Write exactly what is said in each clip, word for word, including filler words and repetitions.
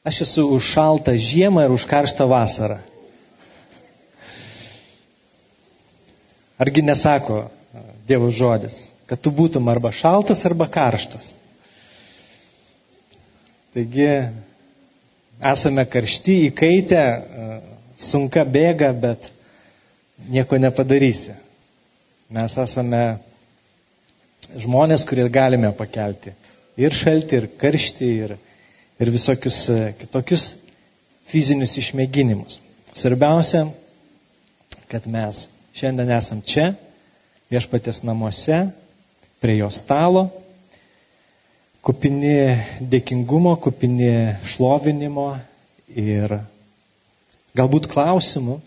Aš esu už šaltą žiemą ir už karštą vasarą. Argi nesako Dievo žodis, kad tu būtum arba šaltas, arba karštas. Taigi, esame karšti, įkaitę, sunka bėga, bet nieko nepadarysi. Mes esame žmonės, kurie galime pakelti ir šaltį, ir karštį, ir, ir visokius kitokius fizinius išmėginimus. Svarbiausia, kad mes šiandien esam čia, Viešpaties namuose, prie jo stalo, kupini dėkingumo, kupini šlovinimo ir galbūt klausimų.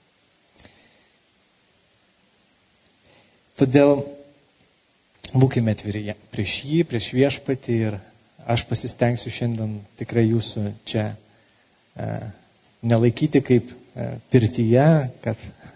Todėl būkime atviri prieš jį, prieš Viešpatį ir aš pasistengsiu šiandien tikrai jūsų čia e, nelaikyti kaip e, pirtyje, kad,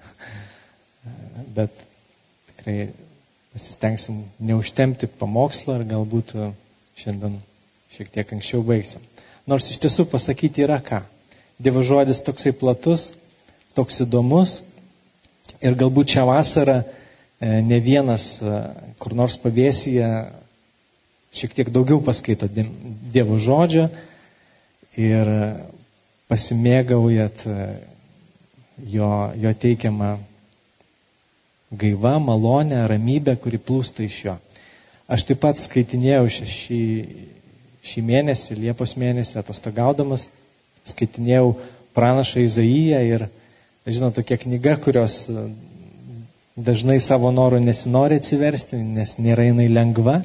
e, bet tikrai pasistengsim neužtempti pamokslą ir galbūt šiandien šiek tiek anksčiau baigsim. Nors iš tiesų pasakyti yra ką. Dievo žodis toksai platus, toks įdomus ir galbūt šią vasarą e, ne vienas e, kur nors pavėsyje šiek tiek daugiau paskaito Dievo žodžio ir pasimėgaujat jo, jo teikiamą gaivą, malonę, ramybę, kuri plūsta iš jo. Aš taip pat skaitinėjau šį, šį mėnesį, Liepos mėnesį, atostogaudamas, skaitinėjau pranašą Izaiją ir, žinau, tokia knyga, kurios dažnai savo norų nesinori atsiversti, nes nėra jinai lengva.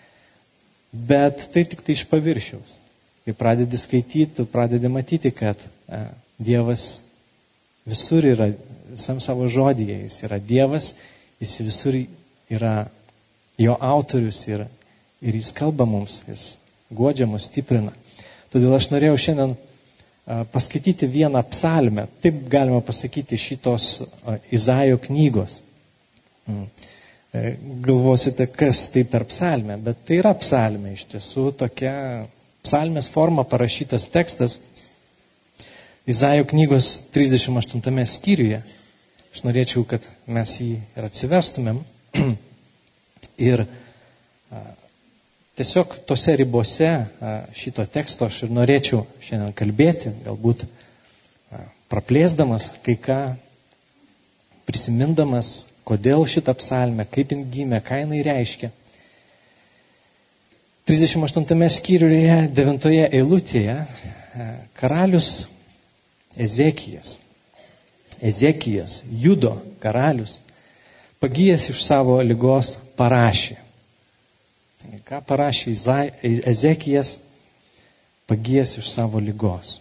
Bet tai tik tai iš paviršiaus. Kai pradedi skaityti, tu pradedi matyti, kad e, Dievas visur yra, visam savo žodyje. Jis yra Dievas, jis visur yra jo autorius ir, ir jis kalba mums, jis guodžia mus, stiprina. Todėl aš norėjau šiandien e, paskaityti vieną psalmę. Taip galima pasakyti šitos e, Izaijo knygos. Mm. Galvosite, kas tai per psalmę, bet tai yra psalmė, iš tiesų tokia psalmės forma parašytas tekstas Izaijo knygos trisdešimt aštuntame skyriuje. Aš norėčiau, kad mes jį ir atsiverstumėm ir a, tiesiog tose ribose a, šito teksto aš ir norėčiau šiandien kalbėti, galbūt a, praplėsdamas kai ką, prisimindamas kodėl šitą psalmę, kaip jin gimė, ką jinai reiškia. trisdešimt aštuntame skyriuje, devintoje eilutėje, karalius Ezekijas, Ezekijas, Judo karalius, pagijęs iš savo ligos parašė. Ką parašė Ezekijas, pagijęs iš savo ligos?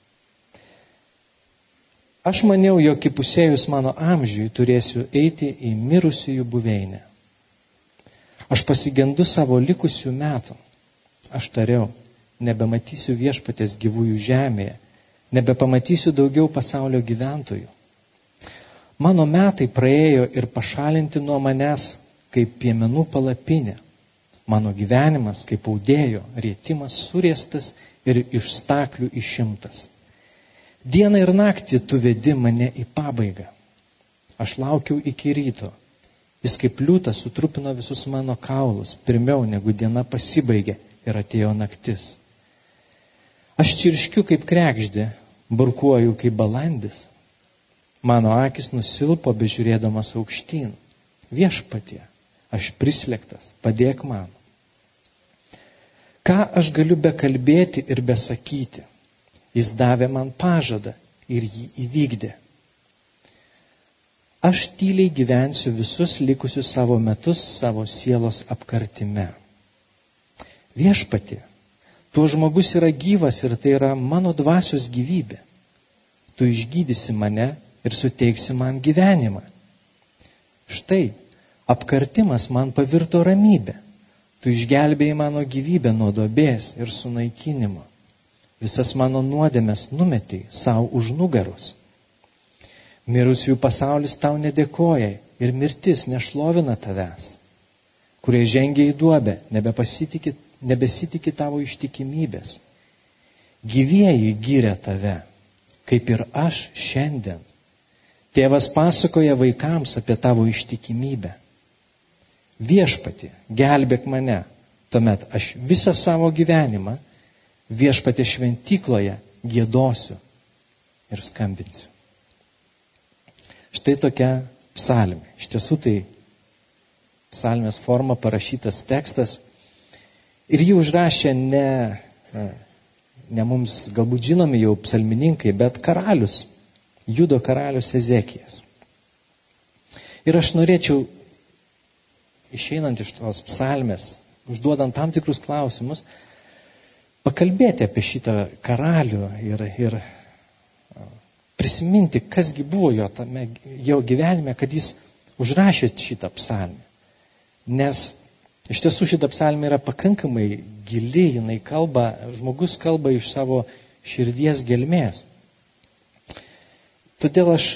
Aš maniau, jog įpusėjus mano amžiui turėsiu eiti į mirusiųjų buveinę. Aš pasigendu savo likusių metų. Aš tariau, nebematysiu Viešpaties gyvųjų žemėje, nebepamatysiu daugiau pasaulio gyventojų. Mano metai praėjo ir pašalinti nuo manęs kaip piemenų palapinė. Mano gyvenimas kaip audėjo, rietimas suriestas ir iš staklių išimtas. Dieną ir naktį tu vedi mane į pabaigą. Aš laukiau iki ryto. Jis kaip liūtas sutrupino visus mano kaulus, pirmiau negu diena pasibaigė ir atėjo naktis. Aš čirškiu kaip kregždė, burkuoju kaip balandis. Mano akis nusilpo bežiūrėdamas aukštyn. Viešpatie, aš prislėgtas, padėk man. Ką aš galiu bekalbėti ir besakyti? Jis davė man pažadą ir jį įvykdė. Aš tyliai gyvensiu visus likusius savo metus savo sielos apkartime. Viešpatie, tuo žmogus yra gyvas ir tai yra mano dvasios gyvybė. Tu išgydysi mane ir suteiksi man gyvenimą. Štai, apkartimas man pavirto ramybė. Tu išgelbėjai mano gyvybę nuo duobės ir sunaikinimo. Visas mano nuodėmes numetei savo už nugaros. Mirusiųjų pasaulis tau nedėkoja ir mirtis nešlovina tavęs. Kurie žengia į duobę, nebesitikė, nebesitikė tavo ištikimybės. gyvieji gyrė tave, kaip ir aš šiandien. Tėvas pasakoja vaikams apie tavo ištikimybę. Viešpatie, gelbėk mane, tuomet aš visą savo gyvenimą Viešpatie šventykloje giedosiu ir skambinsiu. Štai tokia psalmė. Iš tiesų tai psalmės forma parašytas tekstas ir jį užrašė ne, ne mums galbūt žinomi jau psalmininkai, bet karalius, Judo karalius Ezekijas. Ir aš norėčiau, išeinant iš tos psalmės, užduodant tam tikrus klausimus, pakalbėti apie šitą karalių ir, ir prisiminti, kasgi buvo jo, tame, jo gyvenime, kad jis užrašė šitą psalmę. Nes iš tiesų šitą psalmę yra pakankamai gili, jinai kalba, žmogus kalba iš savo širdies gelmės. Todėl aš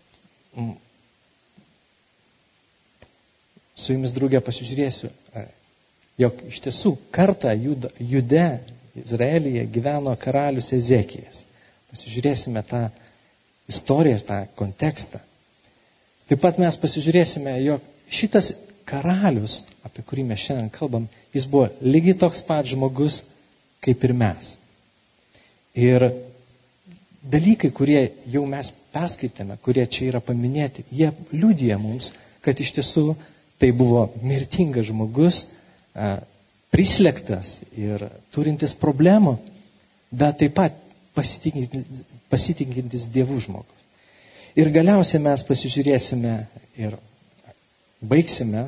su jumis draugė pasižiūrėsiu, jog iš tiesų kartą Jude, Jude Izraelyje gyveno karalius Ezekijas. Pasižiūrėsime tą istoriją, tą kontekstą. Taip pat mes pasižiūrėsime, jog šitas karalius, apie kurį mes šiandien kalbam, jis buvo lygiai toks pat žmogus, kaip ir mes. Ir dalykai, kurie jau mes perskaitėme, kurie čia yra paminėti, jie liudija mums, kad iš tiesų tai buvo mirtingas žmogus, prislėgtas ir turintis problemų, bet taip pat pasitikintis, pasitikintis Dievų žmogus. Ir galiausiai mes pasižiūrėsime ir baigsime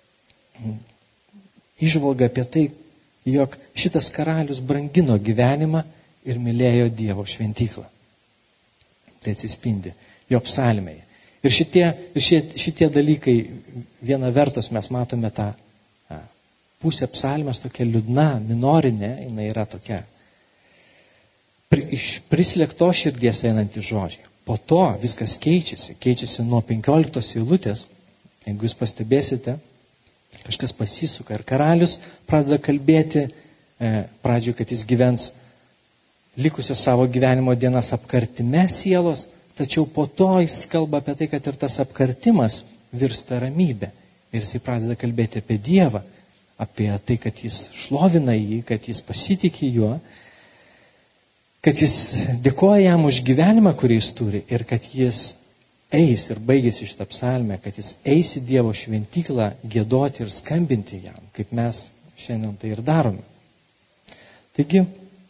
įžvalgą apie tai, jog šitas karalius brangino gyvenimą ir mylėjo Dievo šventyklą. Tai atsispindi jo psalmėje. Ir šitie, šie, šitie dalykai, viena vertus mes matome tą a, pusę psalmės tokia liūdna, minorinė, jinai yra tokia pri, iš prislėgto širdies einantys žodžiai. Po to viskas keičiasi, keičiasi nuo penkioliktos eilutės, jeigu jūs pastebėsite, kažkas pasisuka ir karalius pradeda kalbėti e, pradžioje, kad jis gyvens likusios savo gyvenimo dienas apkartime sielos, tačiau po to jis kalba apie tai, kad ir tas apkartimas virsta ramybė. Ir jis pradeda kalbėti apie Dievą, apie tai, kad jis šlovina jį, kad jis pasitikė juo, kad jis dėkoja jam už gyvenimą, kurį jis turi ir kad jis eis ir baigėsi šitą psalmę, kad jis eis į Dievo šventyklą giedoti ir skambinti jam, kaip mes šiandien tai ir darome. Taigi,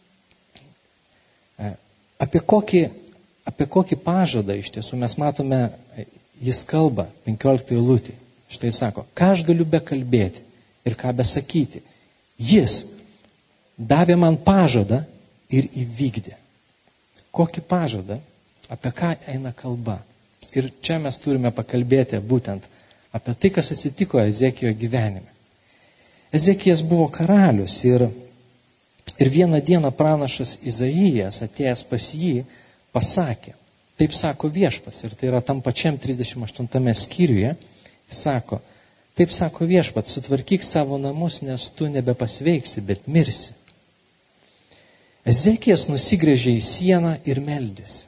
apie kokį, apie kokį pažadą iš tiesų mes matome, jis kalba penkioliktą eilutį. Štai jis sako, ką aš galiu bekalbėti ir ką besakyti. Jis davė man pažadą ir įvykdė. Kokį pažadą, apie ką eina kalba. Ir čia mes turime pakalbėti būtent apie tai, kas atsitiko Ezekijo gyvenime. Ezekijas buvo karalius ir, ir vieną dieną pranašas Izaijas, atėjęs pas jį, pasakė, taip sako viešpats, ir tai yra tam pačiam trisdešimt aštuntame skyriuje, jis sako, taip sako viešpats, sutvarkyk savo namus, nes tu nebepasveiksi, bet mirsi. Ezekijas nusigręžė į sieną ir meldėsi.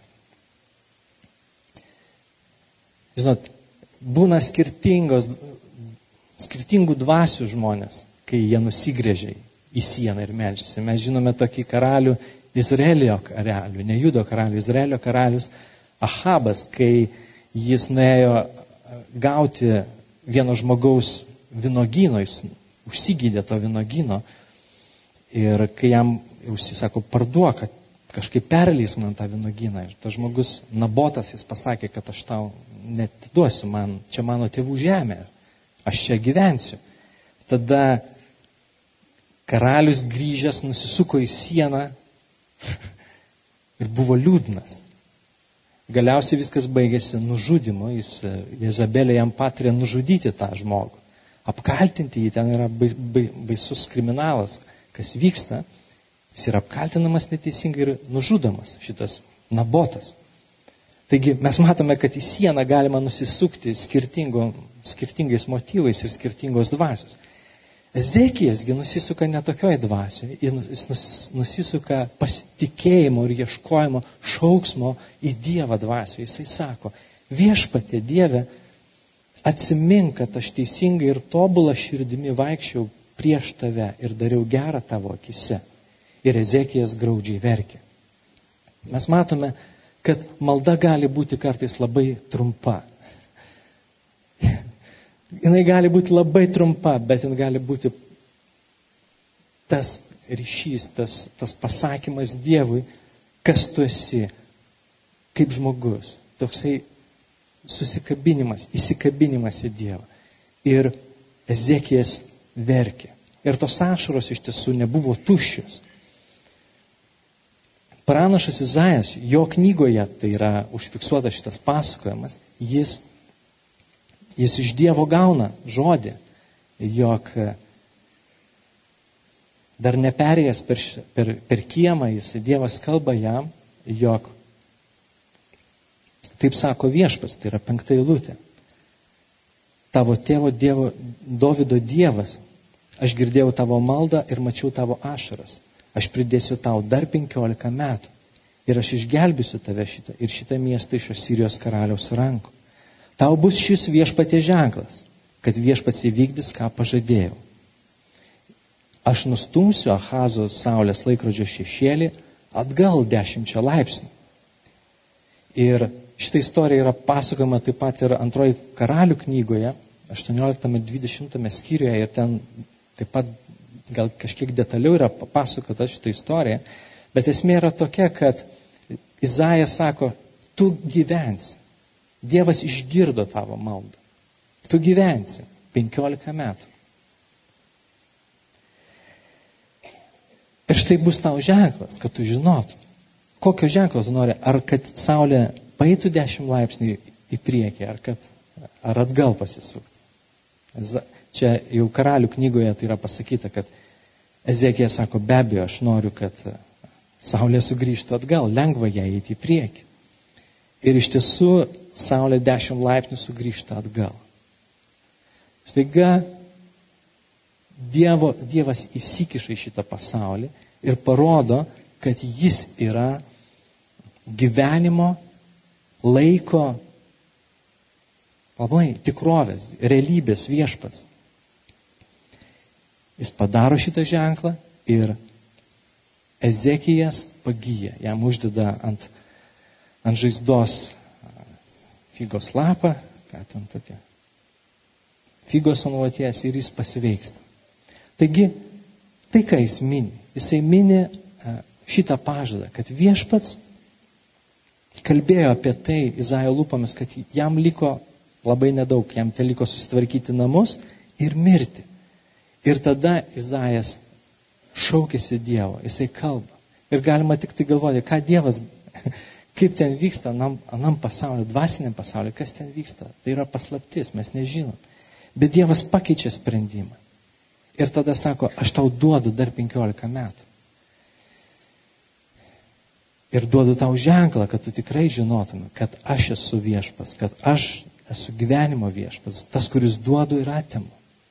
Žinot, būna skirtingos, skirtingų dvasių žmonės, kai jie nusigręžia į sieną ir meldžiasi. Mes žinome tokį karalių, Izraelio karalių, ne Judo karalių, Izraelio karalius Ahabas, kai jis nuėjo gauti vieno žmogaus vynogyno, jis užsigydė to vynogyno ir kai jam užsisako, parduok, kad kažkaip perlys man tą vynogyną. Ir tas žmogus Nabotas, jis pasakė, kad aš tau netiduosiu, man, čia mano tėvų žemė, aš čia gyvensiu. Tada karalius grįžęs nusisuko į sieną ir buvo liūdnas. Galiausiai viskas baigėsi nužudymu, jis, Jezabelė jam patarė nužudyti tą žmogų. Apkaltinti jį, ten yra baisus kriminalas, kas vyksta. Jis yra apkaltinamas neteisingai ir nužudomas, šitas Nabotas. Taigi mes matome, kad į sieną galima nusisukti skirtingais motyvais ir skirtingos dvasios. Ezekijasgi nusisuka ne tokioj dvasioje, jis nusisuka pasitikėjimo ir ieškojimo šauksmo į Dievą dvasioje. Jisai sako, viešpatie Dieve, atsimink, kad aš teisingai ir tobulą širdimi vaikščiau prieš tave ir dariau gerą tavo akise. Ir Ezekijas graudžiai verkė. Mes matome, kad malda gali būti kartais labai trumpa. Jinai gali būti labai trumpa, bet jin gali būti tas ryšys, tas, tas pasakymas Dievui, kas tu esi, kaip žmogus. Toksai susikabinimas, įsikabinimas į Dievą. Ir Ezekijas verkė. Ir tos ašaros iš tiesų nebuvo tuščios. Pranašas Izajas, jo knygoje, tai yra užfiksuotas šitas pasakojimas, jis Jis iš Dievo gauna žodį, jog dar neperėjęs per, per, per kiemą, jis, Dievas kalba jam, jog taip sako viešpats, tai yra penkta eilutė. Tavo tėvo Dievo, Dovido Dievas, aš girdėjau tavo maldą ir mačiau tavo ašaras. Aš pridėsiu tau dar penkiolika metų ir aš išgelbėsiu tave šitą ir šitą miestą iš Asirijos karaliaus rankų. Tau bus šis viešpatie ženklas, kad viešpats įvykdys, ką pažadėjau. Aš nustumsiu Ahazo saulės laikrodžio šešėlį atgal dešimčia laipsnių. Ir šitą istoriją yra pasakojama taip pat ir antroji karalių knygoje, aštuonioliktame dvidešimtame skyriuje, ir ten taip pat gal kažkiek detaliau yra papasakota šitą istoriją, bet esmė yra tokia, kad Izajas sako, tu gyvensi. Dievas išgirdo tavo maldą. Tu gyvensi penkiolika metų. Ir štai bus tau ženklas, kad tu žinotum. Kokio ženklo tu nori? Ar kad saulė paeitų dešimt laipsnių į priekį, ar, kad, ar atgal pasisukti. Čia jau karalių knygoje tai yra pasakyta, kad Ezekijas sako, be abejo, aš noriu, kad saulė sugrįžtų atgal, lengva ją eiti į priekį. Ir iš tiesų saulė dešimt laipsnių sugrįžta atgal. Staiga Dievo, Dievas įsikiša į šitą pasaulį ir parodo, kad jis yra gyvenimo, laiko, labai tikrovės, realybės viešpats. Jis padaro šitą ženklą ir Ezekijas pagyja, jam uždeda ant ant žaizdos figos lapą, ką ten tokia, figos ant voties ir jis pasveiksta. Taigi, tai ką jis mini, jisai mini šitą pažadą, kad viešpats kalbėjo apie tai Izaijo lūpomis, kad jam liko labai nedaug, jam te liko susitvarkyti namus ir mirti. Ir tada Izaijas šaukėsi Dievo, jisai kalba. Ir galima tik tai galvoti, ką Dievas kaip ten vyksta anam, anam pasauliu, dvasiniam pasauliu, kas ten vyksta. Tai yra paslaptis, mes nežinom. Bet Dievas pakeičia sprendimą. Ir tada sako, aš tau duodu dar penkiolika metų. Ir duodu tau ženklą, kad tu tikrai žinotum, kad aš esu viešpas, kad aš esu gyvenimo viešpas, tas, kuris duodu ir atimu.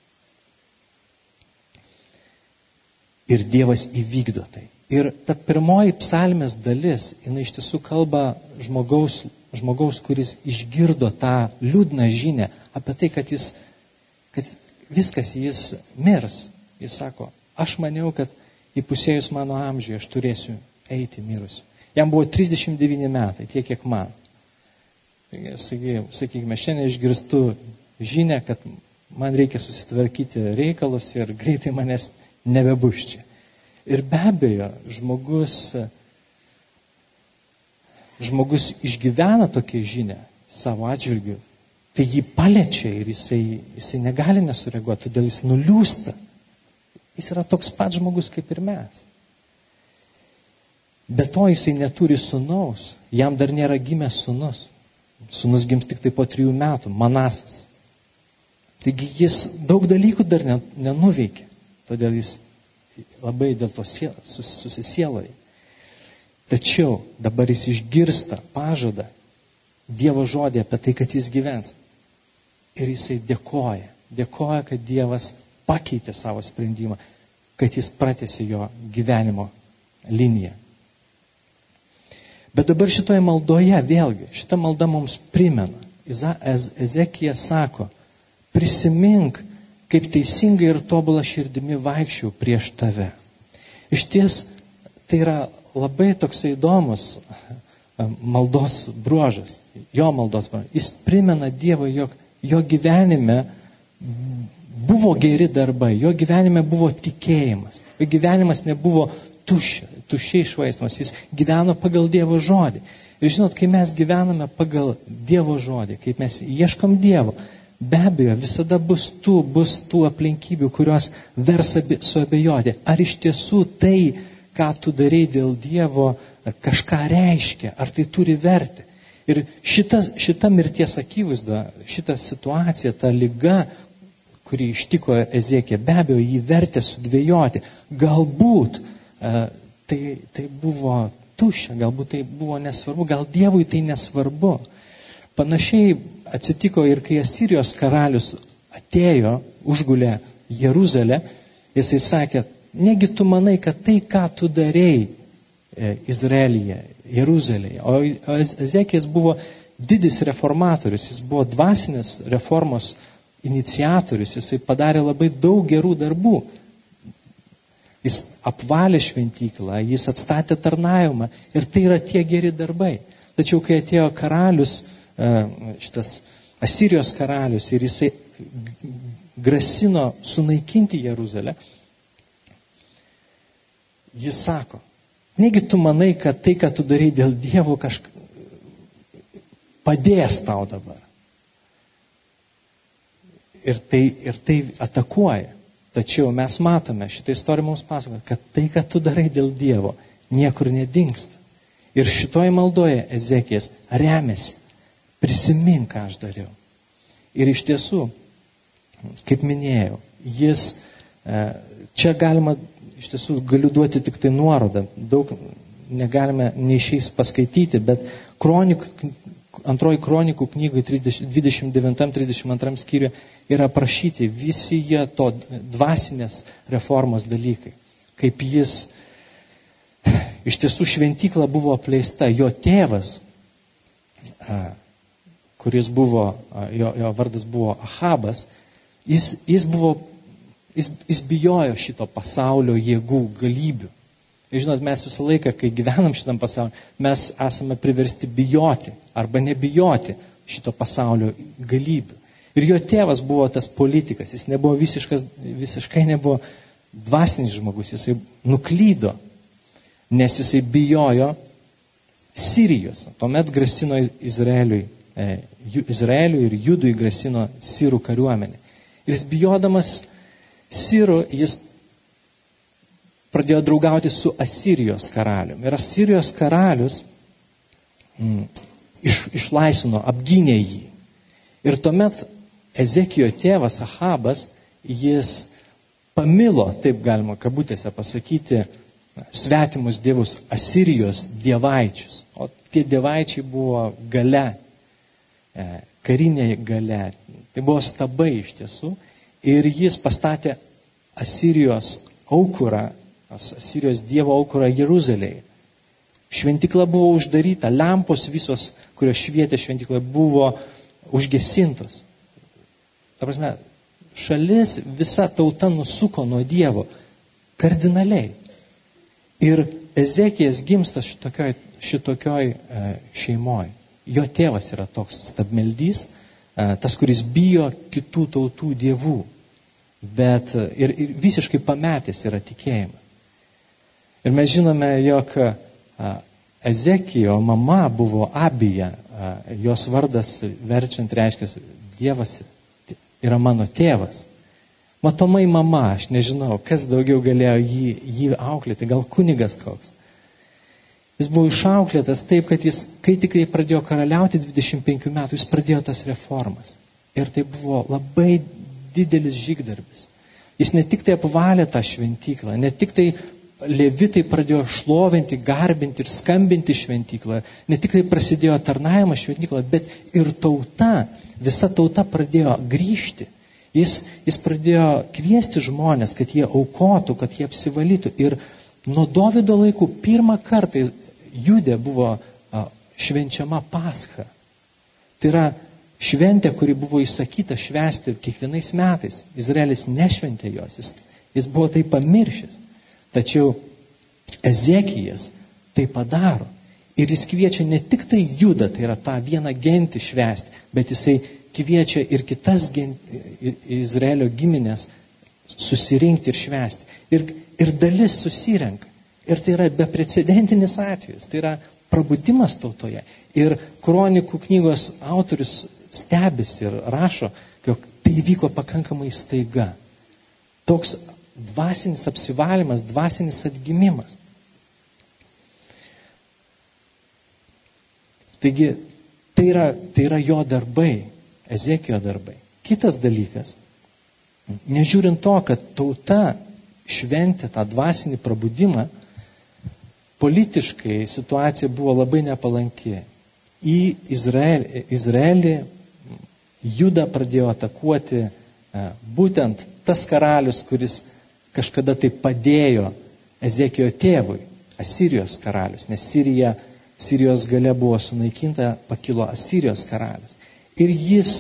Ir Dievas įvykdo tai. Ir ta pirmoji psalmės dalis, jinai iš tiesų kalba žmogaus, žmogaus, kuris išgirdo tą liūdną žinią apie tai, kad, jis, kad viskas jis mirs. Jis sako, aš maniau, kad įpusėjus mano amžiui aš turėsiu eiti mirusiu. Jam buvo trisdešimt devyni metai, tiek kiek man. Taigi, sakykime, šiandien išgirstu žinią, kad man reikia susitvarkyti reikalus ir greitai manęs nebebus čia. Ir be abejo, žmogus, žmogus išgyvena tokią žinią savo atžvilgiu, tai jį paliečia ir jisai, jisai negali nesureaguoti, todėl jis nuliūsta. Jis yra toks pat žmogus kaip ir mes. Be to jisai neturi sūnaus, jam dar nėra gimęs sūnus. Sūnus gims tik tai po trijų metų, Manasas. Taigi jis daug dalykų dar nenuveikė, todėl jis labai dėl to susisieloja. Tačiau dabar jis išgirsta pažadą, Dievo žodį apie tai, kad jis gyvens. Ir jisai dėkoja. Dėkoja, kad Dievas pakeitė savo sprendimą, kad jis pratęsė jo gyvenimo liniją. Bet dabar šitoje maldoje vėlgi, šita malda mums primena. Ezekija sako, prisimink, kaip teisingai ir tobulą širdimi vaikščiau prieš tave. Iš ties, tai yra labai toksai įdomus maldos bruožas, jo maldos bruožas. Jis primena Dievą, jog jo gyvenime buvo geri darbai, jo gyvenime buvo tikėjimas, jo gyvenimas nebuvo tuščia, tuščiai švaistamas, jis gyveno pagal Dievo žodį. Ir žinot, kai mes gyvename pagal Dievo žodį, kai mes ieškom Dievo, be abejo, visada bus tų, bus tų aplinkybių, kurios vers suabejoti. Ar iš tiesų tai, ką tu darai dėl Dievo, kažką reiškia, ar tai turi vertę. Ir šita, šita mirties akivaizda, šita situacija, ta liga, kuri ištiko Ezekiją, be abejo, jį vertė sudvejoti. Galbūt e, tai, tai buvo tuščia, galbūt tai buvo nesvarbu, gal Dievui tai nesvarbu. Panašiai atsitiko ir kai Asirijos karalius atėjo, užgulė Jeruzalę, jisai sakė, negi tu manai, kad tai, ką tu darei e, Izraelyje, Jeruzalėje, o, o Ezekijas buvo didis reformatorius, jis buvo dvasinės reformos iniciatorius, jisai padarė labai daug gerų darbų. Jis apvalė šventyklą, jis atstatė tarnavimą ir tai yra tie geri darbai. Tačiau kai atėjo karalius, šitas Asirijos karalius ir jisai grasino sunaikinti Jeruzalę, jis sako, negi tu manai, kad tai, ką tu darai dėl Dievo, kažką padės tau dabar. Ir tai, ir tai atakuoja. Tačiau mes matome, šitą istoriją mums pasakoja, kad tai, ką tu darai dėl Dievo, niekur nedingsta. Ir šitoje maldoje Ezekijas remiasi. Prisimink, ką aš dariau. Ir iš tiesų, kaip minėjau, jis, čia galima, iš tiesų galiu duoti tik tai nuorodą, daug negalime neišiais paskaityti, bet kronik, antroji kronikų knygui dvidešimt devintam trisdešimt antram skyriuje yra aprašyti visi jie to dvasinės reformos dalykai. Kaip jis, iš tiesų šventykla buvo apleista, jo tėvas, kuris buvo, jo, jo vardas buvo Ahabas, jis, jis, buvo, jis, jis bijojo šito pasaulio jėgų, galybių. Ir žinot, mes visą laiką, kai gyvenam šitam pasauliu, mes esame priversti bijoti arba nebijoti šito pasaulio galybių. Ir jo tėvas buvo tas politikas, jis nebuvo visiškas, visiškai nebuvo dvasinis žmogus, jisai nuklydo, nes jisai bijojo Sirijos. Tuomet grasino Izraeliui, e, Izraeliui ir Judui grasino Sirų kariuomenė. Ir jis bijodamas Sirų, jis pradėjo draugauti su Asirijos karaliumi. Ir Asirijos karalius mm, iš, išlaisvino, apgynė jį. Ir tuomet Ezekijo tėvas Ahabas, jis pamilo, taip galima kabutėse pasakyti, svetimus dievus, Asirijos dievaičius. O tie dievaičiai buvo gale, e, karinė gale. Tai buvo stabai iš tiesų. Ir jis pastatė Asirijos aukurą, Asirijos dievo aukurą Jeruzalėje. Šventykla buvo uždaryta, lempos visos, kurios švietė šventyklą, buvo užgesintos. Ta prasme, šalis, visa tauta nusuko nuo Dievo kardinaliai. Ir Ezekijas gimsta šitokioj, šitokioj e, šeimoj. Jo tėvas yra toks stabmeldys, e, tas, kuris bijo kitų tautų dievų, bet ir, ir visiškai pametęs yra tikėjimas. Ir mes žinome, jog Ezekijo mama buvo Abija, jos vardas verčiant reiškia, Dievas yra mano tėvas. Matomai mama, aš nežinau, kas daugiau galėjo jį, jį auklėti, gal kunigas koks. Jis buvo išauklėtas taip, kad jis, kai tik pradėjo karaliauti dvidešimt penkių metų, jis pradėjo tas reformas. Ir tai buvo labai didelis žygdarbis. Jis ne tik tai apvalė tą šventyklą, ne tik tai levitai pradėjo šlovinti, garbinti ir skambinti šventyklą. Ne tik tai prasidėjo tarnavimas šventyklą, bet ir tauta, visa tauta pradėjo grįžti. Jis, jis pradėjo kviesti žmonės, kad jie aukotų, kad jie apsivalytų. Ir nuo Dovydo laikų pirmą kartą Jude buvo a, švenčiama Pascha. Tai yra šventė, kuri buvo įsakyta švęsti kiekvienais metais. Izraelis nešventė jos, jis, jis buvo tai pamiršęs. Tačiau Ezekijas tai padaro. Ir jis kviečia ne tik tai Judą, tai yra tą vieną gentį švęsti, bet jisai kviečia ir kitas gent, Izraelio giminės susirinkti ir švęsti. Ir, ir dalis susirenka. Ir tai yra beprecedentinis atvejis. Tai yra prabudimas tautoje. Ir kronikų knygos autorius stebisi ir rašo, jog tai vyko pakankamai staiga. Toks dvasinis apsivalymas, dvasinis atgimimas. Taigi, tai yra, tai yra jo darbai, Ezekijo darbai. Kitas dalykas, nežiūrint to, kad tauta šventė tą dvasinį prabudimą, politiškai situacija buvo labai nepalanki. Į Izraelį, Izraelį Juda pradėjo atakuoti būtent tas karalius, kuris kažkada tai padėjo Ezekijo tėvui, Asirijos karalius, nes Sirija, Sirijos galia buvo sunaikinta, pakilo Asirijos karalius. Ir jis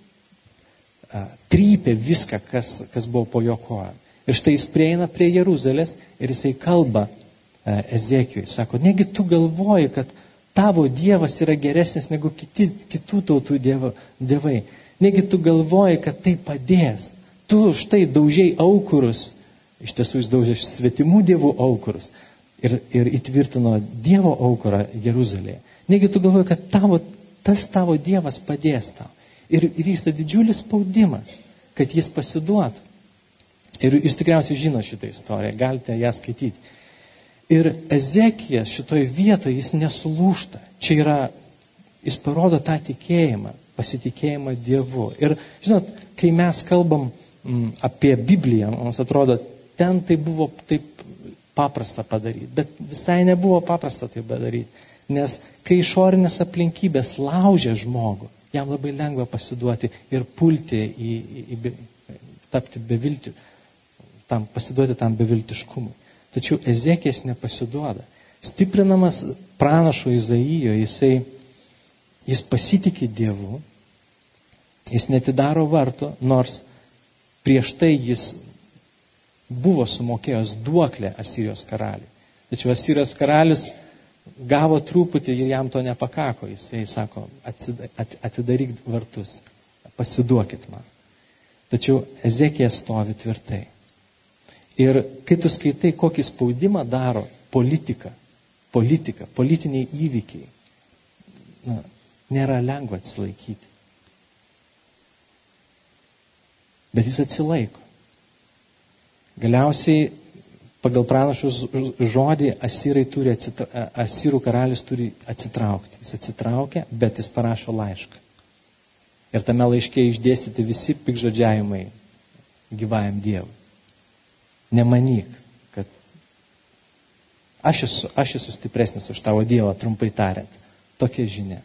a, trypė viską, kas, kas buvo po jo kojom. Ir štai jis prieina prie Jeruzalės ir jisai kalba a, Ezekijui. Sako, negi tu galvoji, kad tavo dievas yra geresnis negu kiti, kitų tautų dievo, dievai. Negi tu galvoji, kad tai padės. Tu štai daužiai aukurus, iš tiesų jis daužė svetimų dievų aukurus ir, ir įtvirtino Dievo aukurą Jeruzalėje. Negi tu galvoji, kad tavo, tas tavo dievas padės tau. Ir įvyksta didžiulis spaudimas, kad jis pasiduotų. Ir jūs tikriausiai žino šitą istoriją, galite ją skaityti. Ir Ezekijas šitoj vietoje jis nesulūžta. Čia yra, jis parodo tą tikėjimą, pasitikėjimą Dievu. Ir žinot, kai mes kalbam m, apie Bibliją, mums atrodo, ten tai buvo taip paprasta padaryti. Bet visai nebuvo paprasta tai padaryti. Nes kai išorinės aplinkybės laužia žmogų, jam labai lengva pasiduoti ir pulti į, į, į tapti bevilti, tam, pasiduoti tam beviltiškumui. Tačiau Ezekijas nepasiduoda. Stiprinamas pranašo Izaijo, jisai, jis pasitikė Dievu, jis netidaro vartų, nors prieš tai jis buvo sumokėjęs duoklę Asirijos karaliui. Tačiau Asirijos karalius gavo truputį ir jam to nepakako. Jisai sako, atidaryk vartus, pasiduokit man. Tačiau Ezekijas stovi tvirtai. Ir kai tu skaitai, kokį spaudimą daro politika, politika, politiniai įvykiai, na, nėra lengva atsilaikyti. Bet jis atsilaiko. Galiausiai, pagal pranašus žodį, Asirai turi atsitra... Asirų karalius turi atsitraukti. Jis atsitraukia, bet jis parašo laišką. Ir tame laiške išdėstyti visi pikžodžiavimai gyvajam Dievui. Nemanyk, kad aš esu, aš esu stipresnis už tavo Dievą, trumpai tariant. Tokia žinia.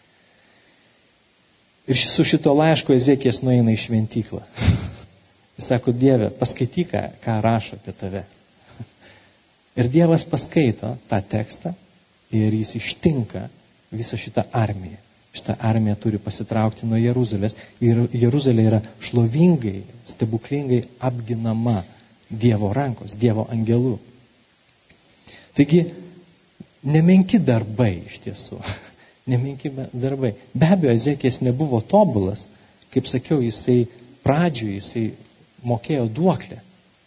Ir su šito laiško Ezekijas nueina į šventyklą. Jis sako, Dieve, paskaityk, ką, ką rašo apie tave. Ir Dievas paskaito tą tekstą ir jis ištinka visą šitą armiją. Šitą armiją turi pasitraukti nuo Jeruzalės. Ir Jeruzalė yra šlovingai, stebuklingai apginama Dievo rankos, Dievo angelų. Taigi, nemenki darbai iš tiesų. Nemenki darbai. Be abejo, Ezekijas nebuvo tobulas. Kaip sakiau, jisai pradžiui, jisai mokėjo duoklę.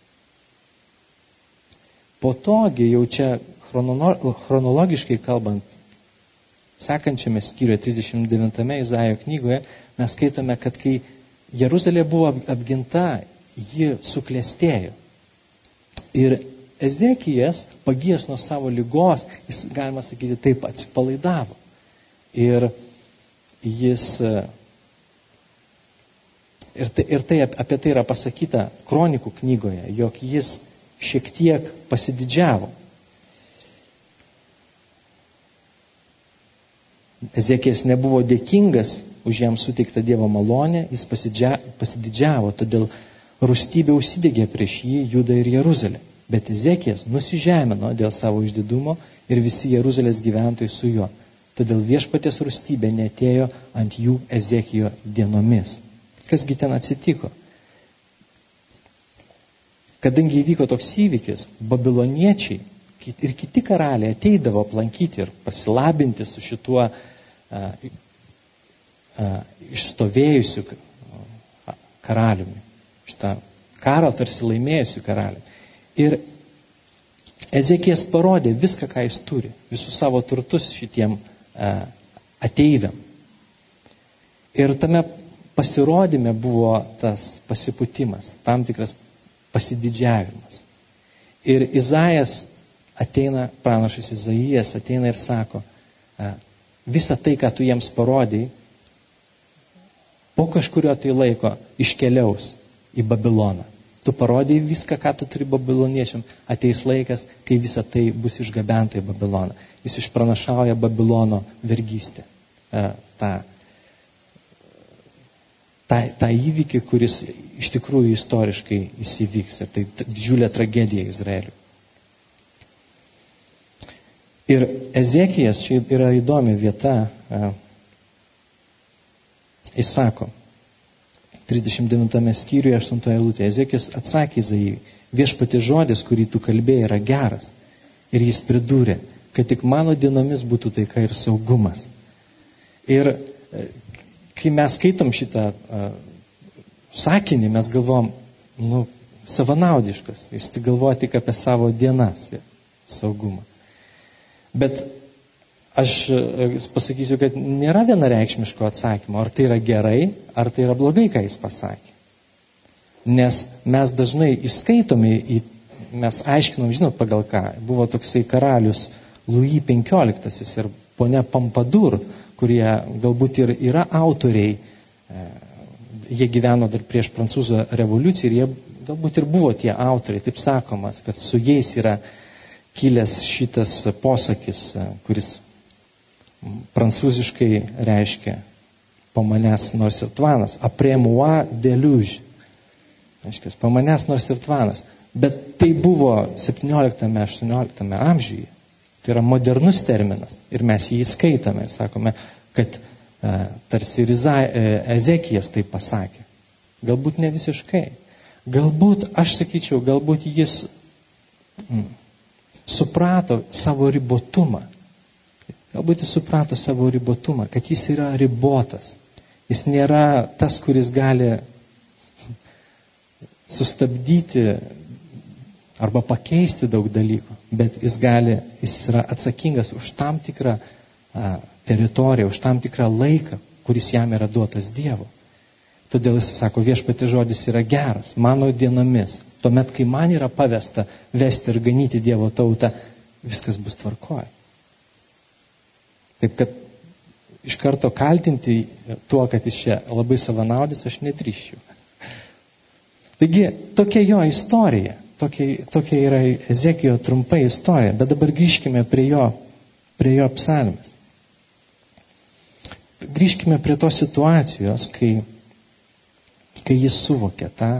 Po togi, jau čia chronologiškai kalbant, sekančiame skyriuje trisdešimt devintame Izaijo knygoje, mes skaitome, kad kai Jeruzalė buvo apginta, ji suklestėjo. Ir Ezekijas, pagijęs nuo savo ligos, jis, galima sakyti, taip atsipalaidavo. Ir jis, ir tai, ir tai apie tai yra pasakyta kronikų knygoje, jog jis šiek tiek pasididžiavo. Ezekijas nebuvo dėkingas už jam suteiktą Dievo malonę, jis pasidžia, pasididžiavo, todėl rūstybė užsidegė prieš jį, Judą ir Jeruzalę. Bet Ezekijas nusižemino dėl savo išdidumo ir visi Jeruzalės gyventojai su juo. Todėl viešpaties rūstybė neatėjo ant jų Ezekijo dienomis. Kasgi ten atsitiko? Kadangi įvyko toks įvykis, babiloniečiai ir kiti karaliai ateidavo aplankyti ir pasilabinti su šituo a, a, išstovėjusiu karaliumi. Šitą karą tarsi laimėjusiu karaliumi. Ir Ezekijas parodė viską, ką jis turi, visus savo turtus šitiem a, ateiviam. Ir tame pasirodyme buvo tas pasiputimas, tam tikras pasididžiavimas. Ir Izaijas ateina, pranašas Izaijas ateina ir sako, visą tai, ką tu jiems parodai, po kažkurio tai laiko iškeliaus į Babiloną. Tu parodai viską, ką tu turi babiloniečiam, ateis laikas, kai visa tai bus išgabenta į Babiloną. Jis išpranašauja Babilono vergystę. Ta, ta, ta įvykį, kuris iš tikrųjų istoriškai įsivyks. Ir tai didžiulė tragedija Izraeliui. Ir Ezekijas, čia yra įdomi vieta, jis sako, trisdešimt devintame skyriuje, aštuntoje eilutėje, Ezekijas atsakė Izaijui, viešpaties žodis, kurį tu kalbėjai, yra geras. Ir jis pridūrė, kad tik mano dienomis būtų taika ir saugumas. Ir kai mes skaitom šitą uh, sakinį, mes galvom, nu, savanaudiškas, jis tik galvoja tik apie savo dienas ir saugumą. Bet aš pasakysiu, kad nėra vienareikšmiško atsakymo, ar tai yra gerai, ar tai yra blogai, ką jis pasakė. Nes mes dažnai įskaitome, į, mes aiškinom, žinot, pagal ką. Buvo toksai karalius Louis penkioliktasis ir ponia Pompadour, kurie galbūt ir yra autoriai, jie gyveno dar prieš prancūzų revoliuciją ir jie galbūt ir buvo tie autoriai, taip sakomas, kad su jais yra kilęs šitas posakis, kuris prancūziškai reiškia po manęs nors ir tvanas, après moi déluge. Reiškia, po manęs nors ir tvanas. Bet tai buvo septynioliktame aštuonioliktame amžiuje. Tai yra modernus terminas. Ir mes jį skaitome ir sakome, kad e, tarsi ir Ezekijas tai pasakė. Galbūt ne visiškai. Galbūt, aš sakyčiau, galbūt jis mm, suprato savo ribotumą. Galbūt jis suprato savo ribotumą, kad jis yra ribotas. Jis nėra tas, kuris gali sustabdyti arba pakeisti daug dalykų, bet jis gali, jis yra atsakingas už tam tikrą a, teritoriją, už tam tikrą laiką, kuris jam yra duotas Dievo. Todėl jis sako, viešpaties žodis yra geras, mano dienomis. Tuomet, kai man yra pavesta vesti ir ganyti Dievo tautą, viskas bus tvarkoje. Taip, kad iš karto kaltinti tuo, kad jis čia labai savanaudis, aš nedrįščiau. Taigi, tokia jo istorija, tokia, tokia yra Ezekijo trumpa istorija, bet dabar grįžkime prie jo, prie jo psalmės. Grįžkime prie tos situacijos, kai, kai jis suvokė tą,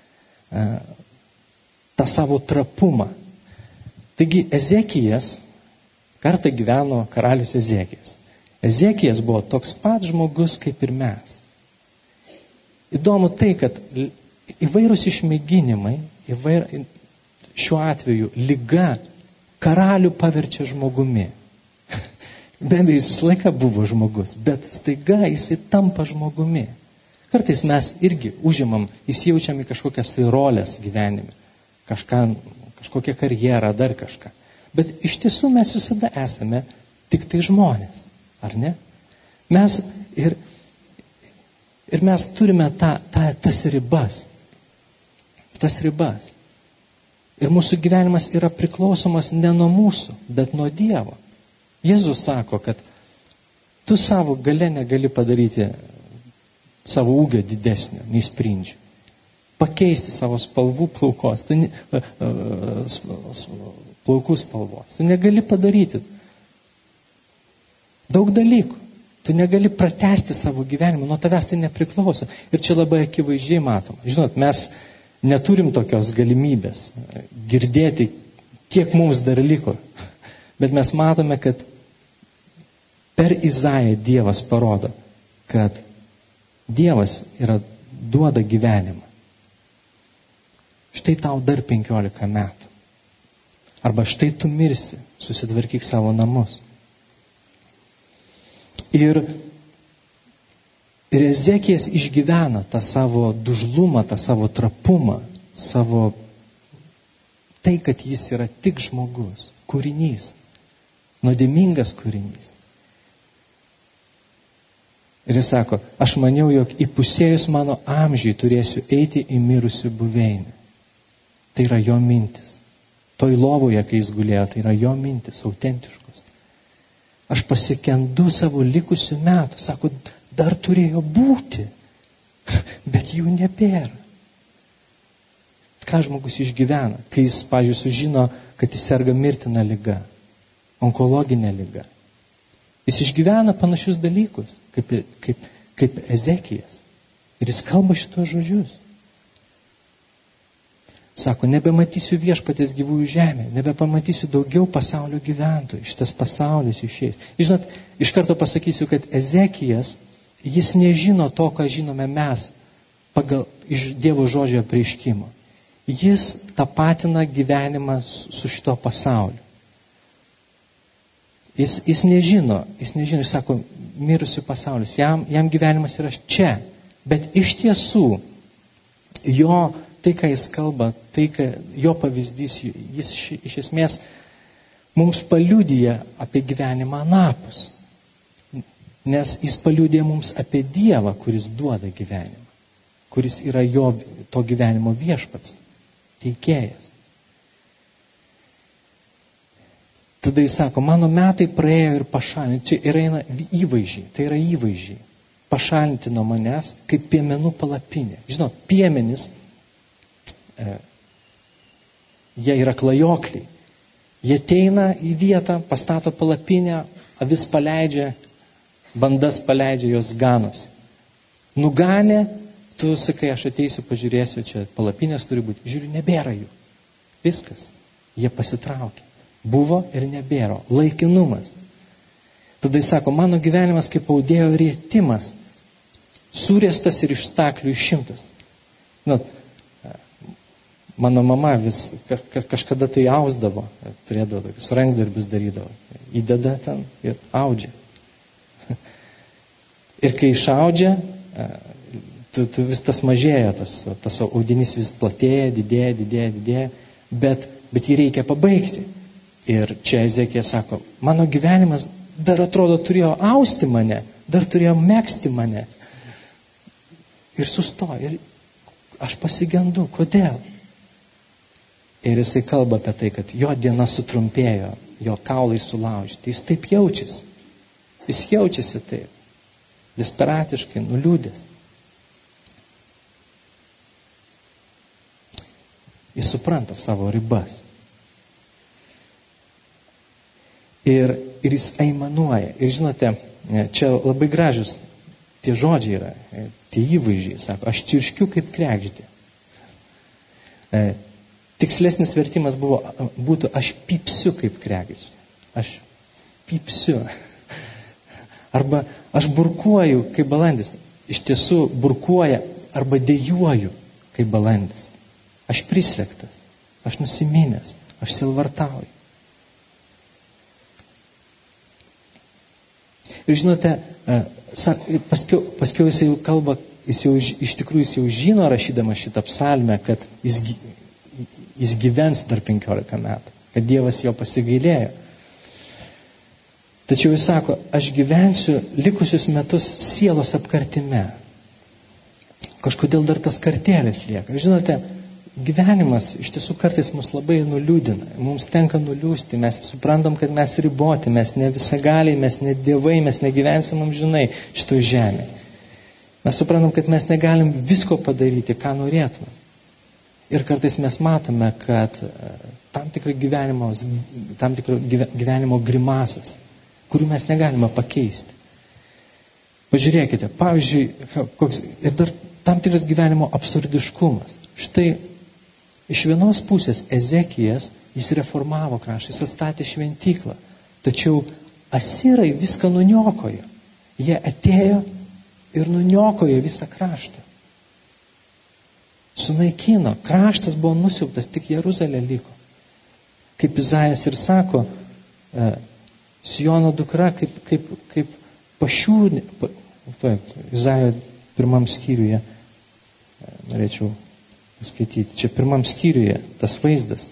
tą savo trapumą. Taigi Ezekijas, kartą gyveno karalius Ezekijas. Ezekijas buvo toks pat žmogus kaip ir mes. Įdomu tai, kad įvairūs išmėginimai, įvair, šiuo atveju liga karalių paverčia žmogumi. Be abejo, jis visą laiką buvo žmogus, bet staiga jisai tampa žmogumi. Kartais mes irgi užimam, įsijaučiam į kažkokias tai rolės gyvenime, kažką, kažkokią karjerą, dar kažką. Bet iš tiesų mes visada esame tik tai žmonės, ar ne? Mes ir, ir mes turime ta, ta, tas ribas, tas ribas. Ir mūsų gyvenimas yra priklausomas ne nuo mūsų, bet nuo Dievo. Jėzus sako, kad tu savo gale negali padaryti savo ūgio didesnio, nei sprindžių. Pakeisti savo spalvų plaukos, tu ne, plaukų spalvos. Tu negali padaryti daug dalykų. Tu negali pratesti savo gyvenimą, nuo tavęs tai nepriklauso. Ir čia labai akivaizdžiai matoma. Žinot, mes neturim tokios galimybės girdėti, kiek mums dar liko. Bet mes matome, kad per Izaiją Dievas parodo, kad Dievas yra, duoda gyvenimą. Štai tau dar penkiolika metų. Arba štai tu mirsi, susitvarkyk savo namus. Ir, ir Ezekijas išgyvena tą savo dužlumą, tą savo trapumą, savo tai, kad jis yra tik žmogus, kūrinys, nuodėmingas kūrinys. Ir jis sako, aš maniau, jog įpusėjus mano amžiui turėsiu eiti į mirusių buveinę. Tai yra jo mintis. Toj lovoje, kai jis gulėjo, tai yra jo mintis, autentiškos. Aš pasikendu savo likusių metų. Sako, dar turėjo būti, bet jų nebėra. Ką žmogus išgyvena, kai jis, pavyzdžiui, sužino, kad jis serga mirtina liga, onkologinė liga. Jis išgyvena panašius dalykus, kaip, kaip, kaip Ezekijas. Ir jis kalba šitos žodžius. Sako, nebematysiu viešpaties gyvųjų žemė, nebepamatysiu daugiau pasaulio gyventojų, šitas pasaulis išeis. Žinot, iš karto pasakysiu, kad Ezekijas, jis nežino to, ką žinome mes pagal iš Dievo žodžio apreiškimo. Jis tapatina gyvenimą su šito pasauliu. Jis, jis nežino, jis nežino, jis sako, mirusių pasaulis, jam, jam gyvenimas yra čia, bet iš tiesų jo tai, ką jis kalba, tai, ką jo pavyzdys, jis iš, iš esmės mums paliudija apie gyvenimą anapus. Nes jis paliudija mums apie Dievą, kuris duoda gyvenimą, kuris yra jo, to gyvenimo viešpats, teikėjas. Tada jis sako, mano metai praėjo ir pašalinti. Čia yra eina įvaizdžiai, tai yra įvaizdžiai. Pašalinti nuo manęs, kaip piemenų palapinė. Žinot, piemenys, e, jie yra klajokliai. Jie ateina į vietą, pastato palapinę, avis paleidžia, bandas paleidžia, jos ganosi. Nuganė, tu sakai, aš ateisiu, pažiūrėsiu, čia palapinės turi būti. Žiūriu, nebėra jų. Viskas. Jie pasitraukė. Buvo ir nebėra. Laikinumas. Tada jis sako, mano gyvenimas kaip audėjo rietimas, surėstas ir iš staklių išimtas. Nu, mano mama vis kažkada tai ausdavo, turėdavo tokius rankdarbius darydavo. Įdeda ten ir audžia. Ir kai išaudžia, tu, tu vis tas mažėja, tas, tas audinys vis platėja, didėja, didėja, didėja, bet, bet jį reikia pabaigti. Ir čia Ezekija sako, mano gyvenimas dar atrodo turėjo austi mane, dar turėjo megzti mane. Ir sustojo. Ir aš pasigendu. Kodėl? Ir jisai kalba apie tai, kad jo diena sutrumpėjo, jo kaulai sulaužyti. Jis taip jaučiasi. Jis jaučiasi taip. Desperatiškai, nuliūdęs. Jis supranta savo ribas. Ir, ir jis aimanuoja. Ir žinote, čia labai gražus tie žodžiai yra, tie įvaizdžiai. Sako, aš čirškiu kaip kregždė. E, tikslesnis vertimas buvo, būtų, aš pypsiu kaip kregždė. Aš pypsiu. Arba aš burkuoju kaip balandis. Iš tiesų burkuoja arba dejuoju kaip balandis. Aš prislėgtas. Aš nusiminęs. Aš silvartauju. Ir žinote, paskiau, paskiau jis jau kalba, jis jau, iš tikrųjų jis jau žino, rašydama šitą psalmę, kad jis, jis gyvens dar penkiolika metų, kad Dievas jo pasigailėjo. Tačiau jis sako, aš gyvensiu likusius metus sielos apkartime. Kažkodėl dar tas kartėlis lieka. Žinote, gyvenimas iš tiesų kartais mus labai nuliūdina. Mums tenka nuliūsti, mes suprantam, kad mes riboti, mes ne visagaliai, mes ne dievai, mes negyvensim amžinai šitoj žemėje. Mes suprantam, kad mes negalim visko padaryti, ką norėtume. Ir kartais mes matome, kad tam tikra gyvenimo, tam tikra gyvenimo grimasas, kurių mes negalime pakeisti. Pažiūrėkite, pavyzdžiui, koks, ir dar tam tikras gyvenimo absurdiškumas. Štai iš vienos pusės Ezekijas, jis reformavo kraštą, jis atstatė šventyklą, tačiau asirai viską nuniokojo. Jie atėjo ir nuniokojo visą kraštą. Sunaikino, kraštas buvo nusiaubtas, tik Jeruzalė liko. Kaip Izaijas ir sako, e, Siono dukra kaip, kaip, kaip pašiūrė, pa, tai, Izaijo pirmam skyriuje, e, norėčiau paskaityti, čia pirmam skyriuje tas vaizdas.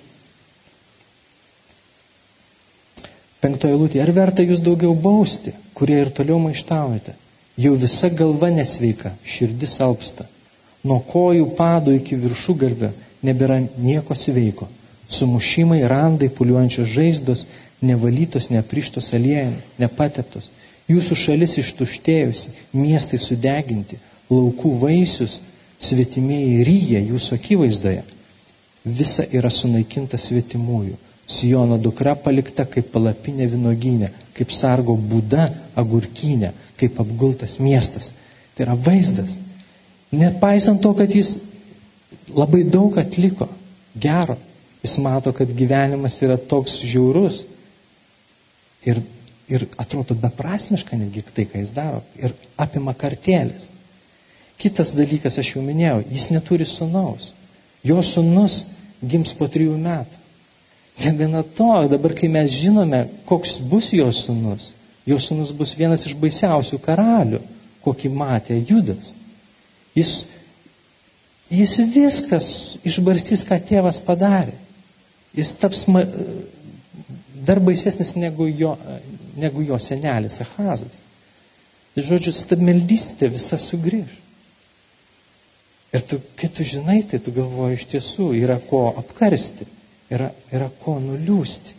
Penktoje eilutėje, ar verta jūs daugiau bausti, kurie ir toliau maištaujate? Jau visa galva nesveika, širdis alpsta. Nuo kojų padų iki viršugalvio nebėra nieko sveiko. Sumušimai, randai, pūliuojančios žaizdos, nevalytos, neaprištos aliejami, nepateptos. Jūsų šalis ištuštėjusi, miestai sudeginti, laukų vaisius, svetimieji ryja jūsų akivaizdoje. Visa yra sunaikinta svetimųjų. Siono dukra palikta kaip palapinė vynuogynė, kaip sargo būda agurkynė, kaip apgultas miestas. Tai yra vaizdas. Nepaisant to, kad jis labai daug atliko gero, jis mato, kad gyvenimas yra toks žiaurus ir, ir atrodo beprasmiška netgi tai, ką jis daro, ir apima kartėlės. Kitas dalykas, aš jau minėjau, jis neturi sūnaus. Jo sūnus gims po trijų metų. Negana to, dabar kai mes žinome, koks bus jo sūnus, jo sūnus bus vienas iš baisiausių karalių, kokį matė Judas. Jis, jis viskas išbarstys, ką tėvas padarė. Jis taps ma, dar baisesnis negu jo, negu jo senelis Ahazas. Tai žodžiu, stabmeldystė visa sugrįž. Ir tu, kai tu žinai, tai tu galvoji, iš tiesų yra ko apkarsti, yra, yra ko nuliūsti.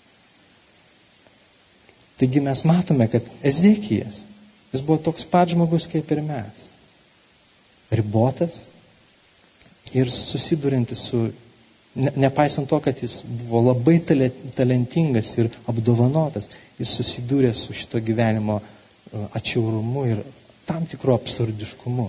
Taigi mes matome, kad Ezekijas, jis buvo toks pat žmogus kaip ir mes. Ribotas ir susidurintis su, ne, nepaisant to, kad jis buvo labai talentingas ir apdovanotas, jis susidūrė su šito gyvenimo atšiaurumu ir tam tikru absurdiškumu.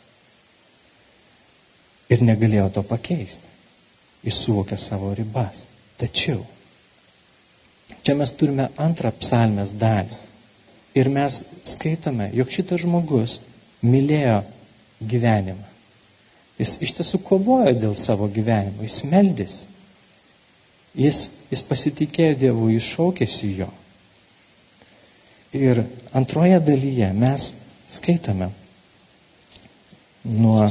Ir negalėjo to pakeisti. Jis suvokė savo ribas. Tačiau, čia mes turime antrą psalmės dalį. Ir mes skaitome, jog šitas žmogus mylėjo gyvenimą. Jis iš tiesų kovojo dėl savo gyvenimo, jis meldėsi. Jis, jis pasitikėjo Dievu, jis šaukėsi jo. Ir antroje dalyje mes skaitome nuo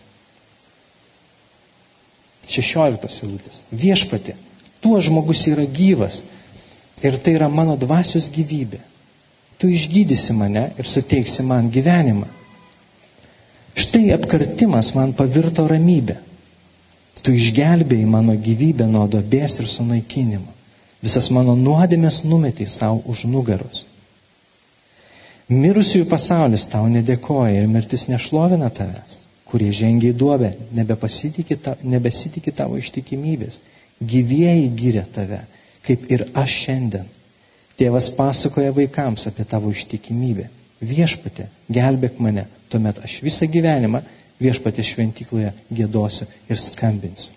šešioliktos eilutės. Viešpatie, tuo žmogus yra gyvas ir tai yra mano dvasios gyvybė. Tu išgydysi mane ir suteiksi man gyvenimą. Štai apkartimas man pavirto ramybė. Tu išgelbėjai mano gyvybę nuo duobės ir sunaikinimo. Visas mano nuodėmės numetei savo už nugaros. Mirusiųjų pasaulis tau nedėkoja ir mirtis nešlovina tavęs, kurie žengia į duobę, nebesitikė tavo ištikimybės. Gyvieji giria tave, kaip ir aš šiandien. Tėvas pasakoja vaikams apie tavo ištikimybę. Viešpatie, gelbėk mane, tuomet aš visą gyvenimą viešpatie šventykloje giedosiu ir skambinsiu.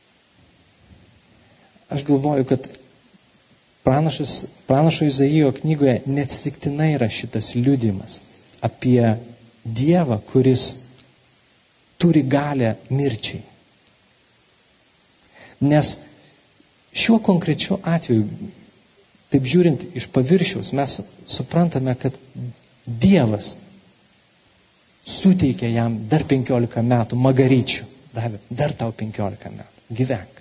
Aš galvoju, kad pranašas, pranašo Izaijo knygoje neatsitiktinai yra šitas liudijimas apie Dievą, kuris turi galę mirčiai. Nes šiuo konkrečiu atveju, taip žiūrint iš paviršiaus, mes suprantame, kad Dievas suteikė jam dar penkiolika metų magaryčių, davė dar tau penkiolika metų, gyvenk.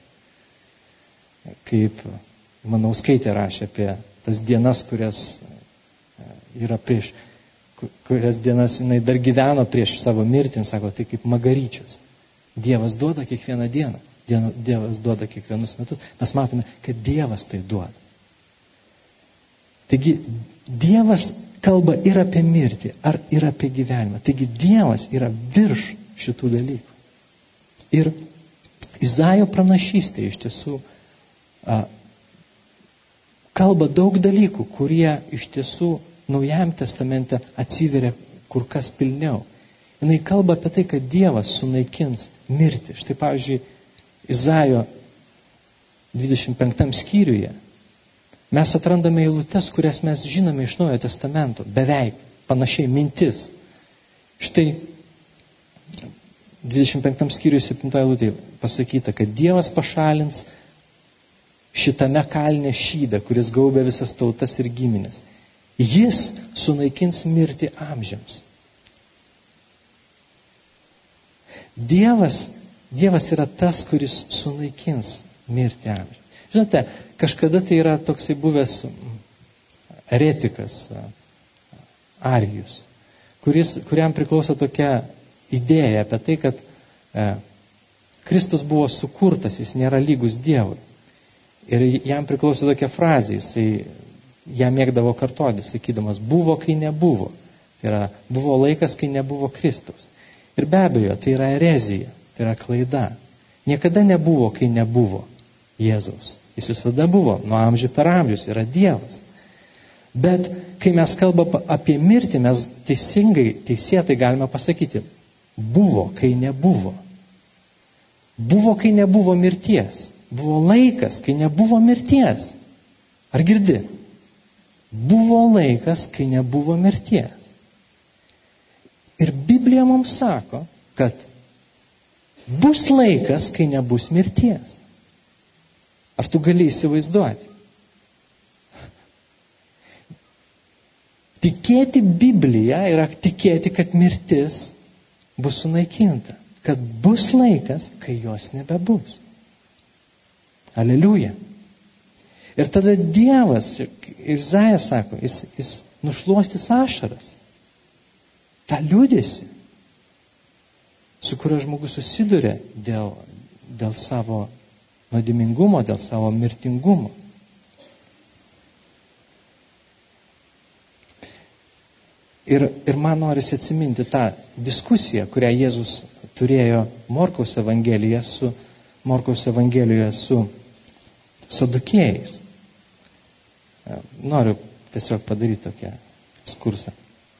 Kaip Manauskaitė rašė apie tas dienas, kurias yra prieš, kurias dienas jinai dar gyveno prieš savo mirtį, sako, tai kaip magaryčius. Dievas duoda kiekvieną dieną, Dievas duoda kiekvienus metus. Mes matome, kad Dievas tai duoda. Taigi, Dievas kalba ir apie mirtį, ar ir apie gyvenimą. Taigi Dievas yra virš šitų dalykų. Ir Izaijo pranašystė iš tiesų a, kalba daug dalykų, kurie iš tiesų Naujajame testamente atsiveria kur kas pilniau. Jis kalba apie tai, kad Dievas sunaikins mirtį. Štai pavyzdžiui, Izaijo dvidešimt penktam skyriuje mes atrandame eilutes, kurias mes žinome iš Naujojo Testamento, beveik panašiai mintis. Štai dvidešimt penktam skyriuje septintoje eilutėje pasakyta, kad Dievas pašalins šitame kalne šydą, kuris gaubia visas tautas ir giminės. Jis sunaikins mirtį amžiams. Dievas, Dievas yra tas, kuris sunaikins mirtį amžiams. Žinote, kažkada tai yra toksai buvęs eretikas, Arijus, kuris, kuriam priklauso tokia idėja apie tai, kad e, Kristus buvo sukurtas, jis nėra lygus Dievui. Ir jam priklauso tokia frazė, jisai ją mėgdavo kartoti, sakydamas, buvo, kai nebuvo. Tai yra, buvo laikas, kai nebuvo Kristaus. Ir be abejo, tai yra erezija, tai yra klaida. Niekada nebuvo, kai nebuvo Jėzaus. Jis visada buvo, nuo amžių per amžius, yra Dievas. Bet kai mes kalbame apie mirtį, mes teisingai, teisėtai galime pasakyti, buvo, kai nebuvo. Buvo, kai nebuvo mirties. Buvo laikas, kai nebuvo mirties. Ar girdi? Buvo laikas, kai nebuvo mirties. Ir Biblija mums sako, kad bus laikas, kai nebus mirties. Ar tu gali įsivaizduoti? Tikėti Bibliją yra tikėti, kad mirtis bus sunaikinta. Kad bus laikas, kai jos nebebus. Aleliuja. Ir tada Dievas, ir Izaijas sako, jis, jis nušluostys ašaras. Ta liūdėsi, su kurio žmogus susiduria dėl, dėl savo nuodėmingumo, dėl savo mirtingumo. Ir, ir man norisi atsiminti tą diskusiją, kurią Jėzus turėjo Morkaus Evangelijoje su, Morkaus Evangelijoje su sadukėjais. Noriu tiesiog padaryti tokią ekskursą.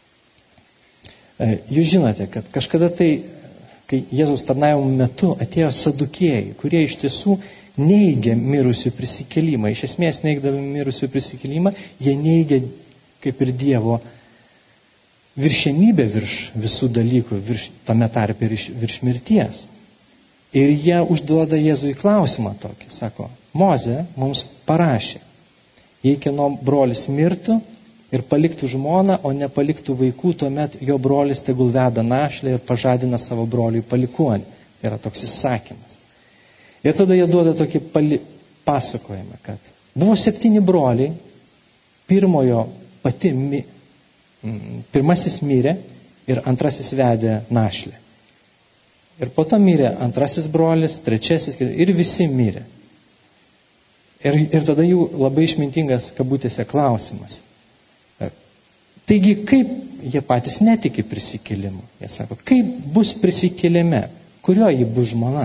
Jūs žinote, kad kažkada tai, kai Jėzaus tarnavimo metu atėjo sadukėjai, kurie iš tiesų neigia mirusių prisikėlimą. Iš esmės neigdami mirusių prisikėlimą, jie neigia kaip ir Dievo viršenybę virš visų dalykų, virš, tame tarpe ir virš mirties. Ir jie užduoda Jėzui klausimą tokį. Sako, Mozė mums parašė, jei kieno brolis mirtų ir paliktų žmoną, o nepaliktų vaikų, tuomet jo brolis tegul veda našlę ir pažadina savo broliui palikuonį. Tai yra toks įsakymas. Ir tada jie duoda tokį pali, pasakojimą, kad buvo septyni broliai, pirmojo pati, mi, pirmasis mirė ir antrasis vedė našlę. Ir po to mirė antrasis brolis, trečiasis ir visi mirė. Ir, ir tada jų labai išmintingas kabutėse klausimas. Taigi, kaip jie patys netiki prisikėlimu? Jie sako, kaip bus prisikėlime? Kurio ji bus žmona?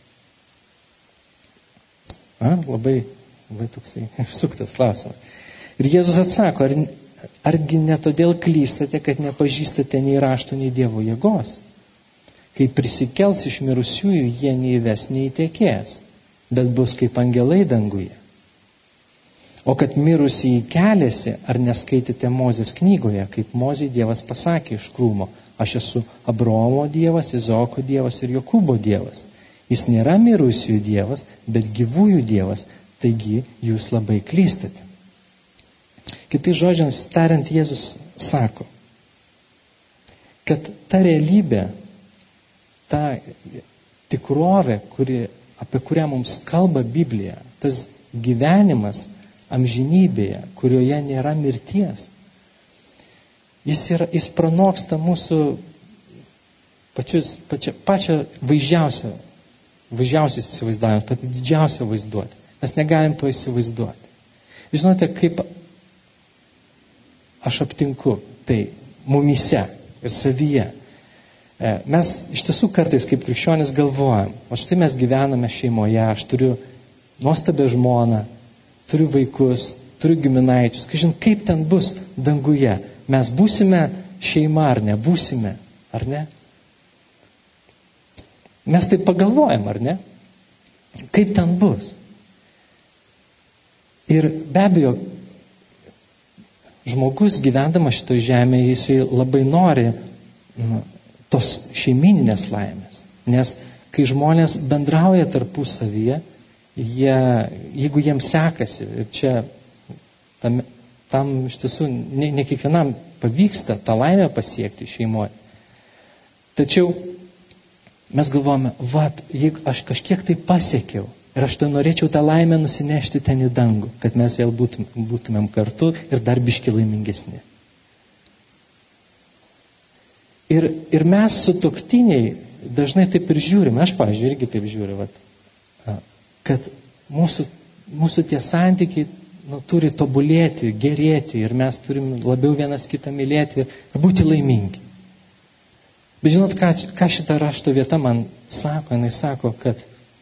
A, labai, labai toksai suktas klausimas. Ir Jėzus atsako, ar, argi ne todėl klystate, kad nepažįstate nei rašto, nei Dievo jėgos? Kai prisikels iš mirusiųjų, jie neįves, neįtekės, bet bus kaip angelai danguje. O kad mirusieji keliasi, ar neskaitėte Mozės knygoje, kaip Mozei Dievas pasakė iš krūmo, aš esu Abraomo Dievas, Izaoko Dievas ir Jokūbo Dievas. Jis nėra mirusiųjų Dievas, bet gyvųjų Dievas, taigi jūs labai klystate. Kitai žodžiams tariant, Jėzus sako, kad ta realybė, ta tikrovė, kuri, apie kurią mums kalba Biblija, tas gyvenimas amžinybėje, kurioje nėra mirties, jis, yra, jis pranoksta mūsų pačius, pačia, pačią vaizdžiausią, vaizdžiausius įsivaizdavimus, pati didžiausią vaizduotę. Mes negalim to įsivaizduoti. Žinote, kaip aš aptinku tai mumyse ir savyje. Mes iš tiesų kartais kaip krikščionys galvojam, o štai mes gyvename šeimoje, aš turiu nuostabią žmoną, turiu vaikus, turiu giminaičius, kažin kaip ten bus danguje. Mes būsime šeima ar ne, būsime, ar ne? Mes taip pagalvojam, ar ne? Kaip ten bus? Ir be abejo, žmogus gyvendamas šitoje žemėje, jisai labai nori nu, tos šeimininės laimės. Nes kai žmonės bendrauja tarpusavyje, jie, jeigu jiems sekasi, ir čia tam, tam iš tiesų ne, ne kiekvienam pavyksta tą laimę pasiekti šeimoje. Tačiau mes galvojame, vat, jeigu aš kažkiek tai pasiekiau ir aš tai norėčiau tą laimę nusinešti ten į dangų, kad mes vėl būtum, būtumėm kartu ir dar biški laimingesni. Ir, ir mes sutuoktiniai dažnai taip ir žiūrime, aš, pavyzdžiui, irgi taip žiūriu, vat, kad mūsų, mūsų tie santykiai nu, turi tobulėti, gerėti ir mes turim labiau vienas kitą mylėti ir būti laimingi. Bet žinot, ką, ką šita rašto vieta man sako? Jis sako, kad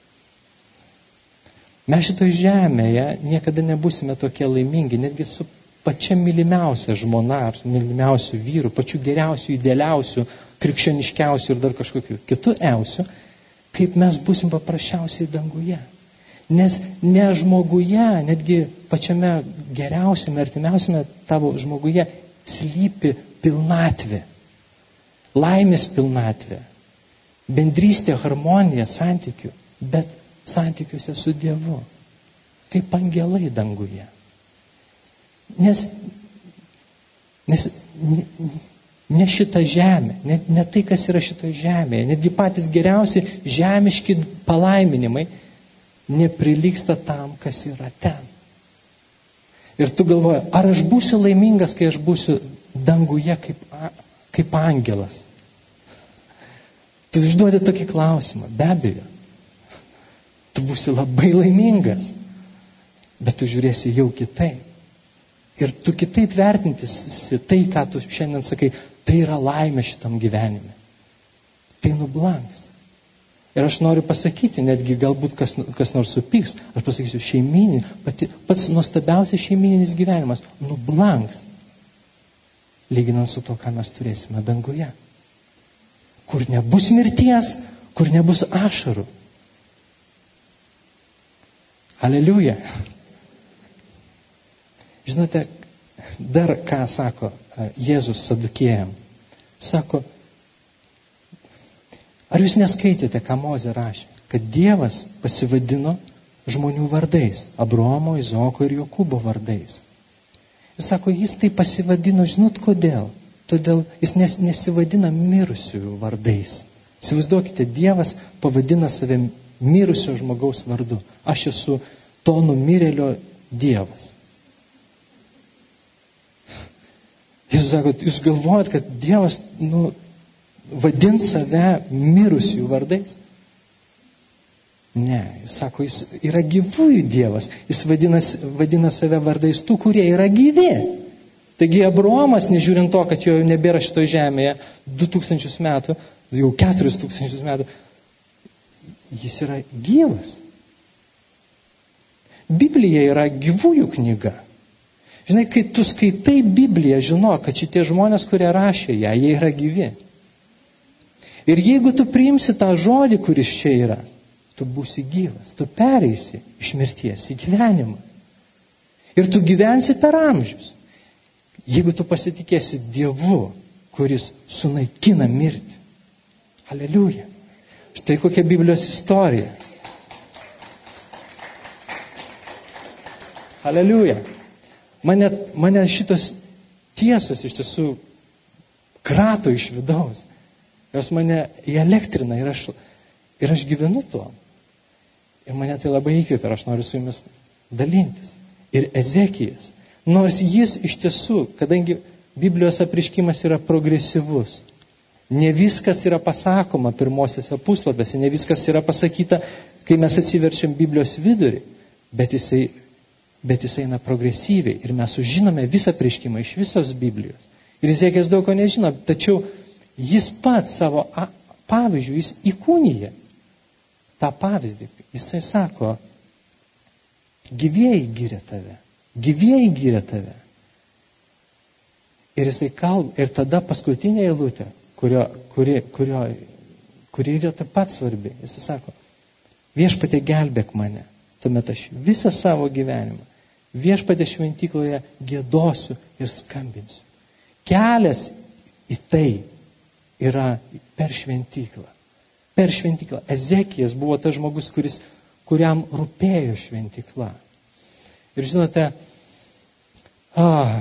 mes šitoje žemėje niekada nebūsime tokie laimingi, netgi su pačia mylimiausia žmona ar mylimiausiu vyru, pačiu geriausiu, idealiausiu, krikščioniškiausiu ir dar kažkokiu kitu eusiu, kaip mes būsim paprasčiausiai danguje. Nes ne žmoguje, netgi pačiame geriausiame, artimiausiame tavo žmoguje slypi pilnatvė, laimės pilnatvė, bendrystė, harmonija, santykių, bet santykiuose su Dievu, kaip angelai danguje. Nes, nes ne, ne šita žemė, ne, ne tai, kas yra šitoje žemėje, netgi patys geriausi žemiški palaiminimai neprilygsta tam, kas yra ten. Ir tu galvoji, ar aš būsiu laimingas, kai aš būsiu danguje kaip, kaip angelas? Tu užduodi tokį klausimą, be abejo. Tu būsi labai laimingas, bet tu žiūrėsi jau kitaip. Ir tu kitaip vertintysi tai, ką tu šiandien sakai, tai yra laimė šitam gyvenime. Tai nublanks. Ir aš noriu pasakyti, netgi galbūt kas, kas nors supyks, aš pasakysiu, šeimininis, pati, pats nuostabiausias šeimininis gyvenimas nublanks, lyginant su to, ką mes turėsime danguje. Kur nebus mirties, kur nebus ašarų. Aleliuja. Žinote, dar ką sako Jėzus sadukėjam. Sako, ar jūs neskaitėte, ką Mozė rašė, kad Dievas pasivadino žmonių vardais, Abraomo, Izaoko ir Jokūbo vardais. Jis sako, jis tai pasivadino, žinot kodėl? Todėl jis nes, nesivadina mirusiųjų vardais. Įsivaizduokite, Dievas pavadina save mirusio žmogaus vardu. Aš esu to numirėlio Dievas. Jis sako, jūs galvojat, kad Dievas nu, vadins save mirusiųjų vardais? Ne, jis sako, jis yra gyvųjų Dievas. Jis vadina, vadina save vardais tų, kurie yra gyvi. Taigi Abraomas, nežiūrint to, kad jo nebėra šitoje žemėje du tūkstančius metų, jau keturis tūkstančius metų, jis yra gyvas. Biblija yra gyvųjų knyga. Žinai, kai tu skaitai Bibliją, žinok, kad šitie žmonės, kurie rašė ją, jie yra gyvi. Ir jeigu tu priimsi tą žodį, kuris čia yra, tu būsi gyvas, tu pereisi iš mirties į gyvenimą. Ir tu gyvensi per amžius. Jeigu tu pasitikėsi Dievu, kuris sunaikina mirtį. Aleliuja. Štai kokia Biblijos istorija. Aleliuja. Mane, mane šitos tiesos iš tiesų krato iš vidaus. Jos mane įelektrina ir aš, ir aš gyvenu tuo. Ir mane tai labai įkvėpia ir aš noriu su jumis dalintis. Ir Ezekijas. Nors jis iš tiesų, kadangi Biblijos apreiškimas yra progresyvus, ne viskas yra pasakoma pirmosiose puslapėse, ne viskas yra pasakyta, kai mes atsiverčiam Biblijos vidurį, bet jisai, bet jisai eina progresyviai ir mes sužinome visą apreiškimą iš visos Biblijos. Ir Ezekijas daug ko nežino, tačiau jis pats savo pavyzdžių, jis įkūnyja tą pavyzdį. Jisai sako, gyvieji giria tave. Gyvieji giria tave. Ir jisai kalba, ir tada paskutinė eilutė, kurio, kuri, kurio, kuri yra taip pat svarbi. Jisai sako, viešpatie gelbėk mane, tuomet aš visą savo gyvenimą viešpatie šventykloje giedosiu ir skambinsiu. Kelias į tai yra per šventyklą. Per šventyklą. Ezekijas buvo tas žmogus, kuris, kuriam rūpėjo šventykla. Ir žinote, ah,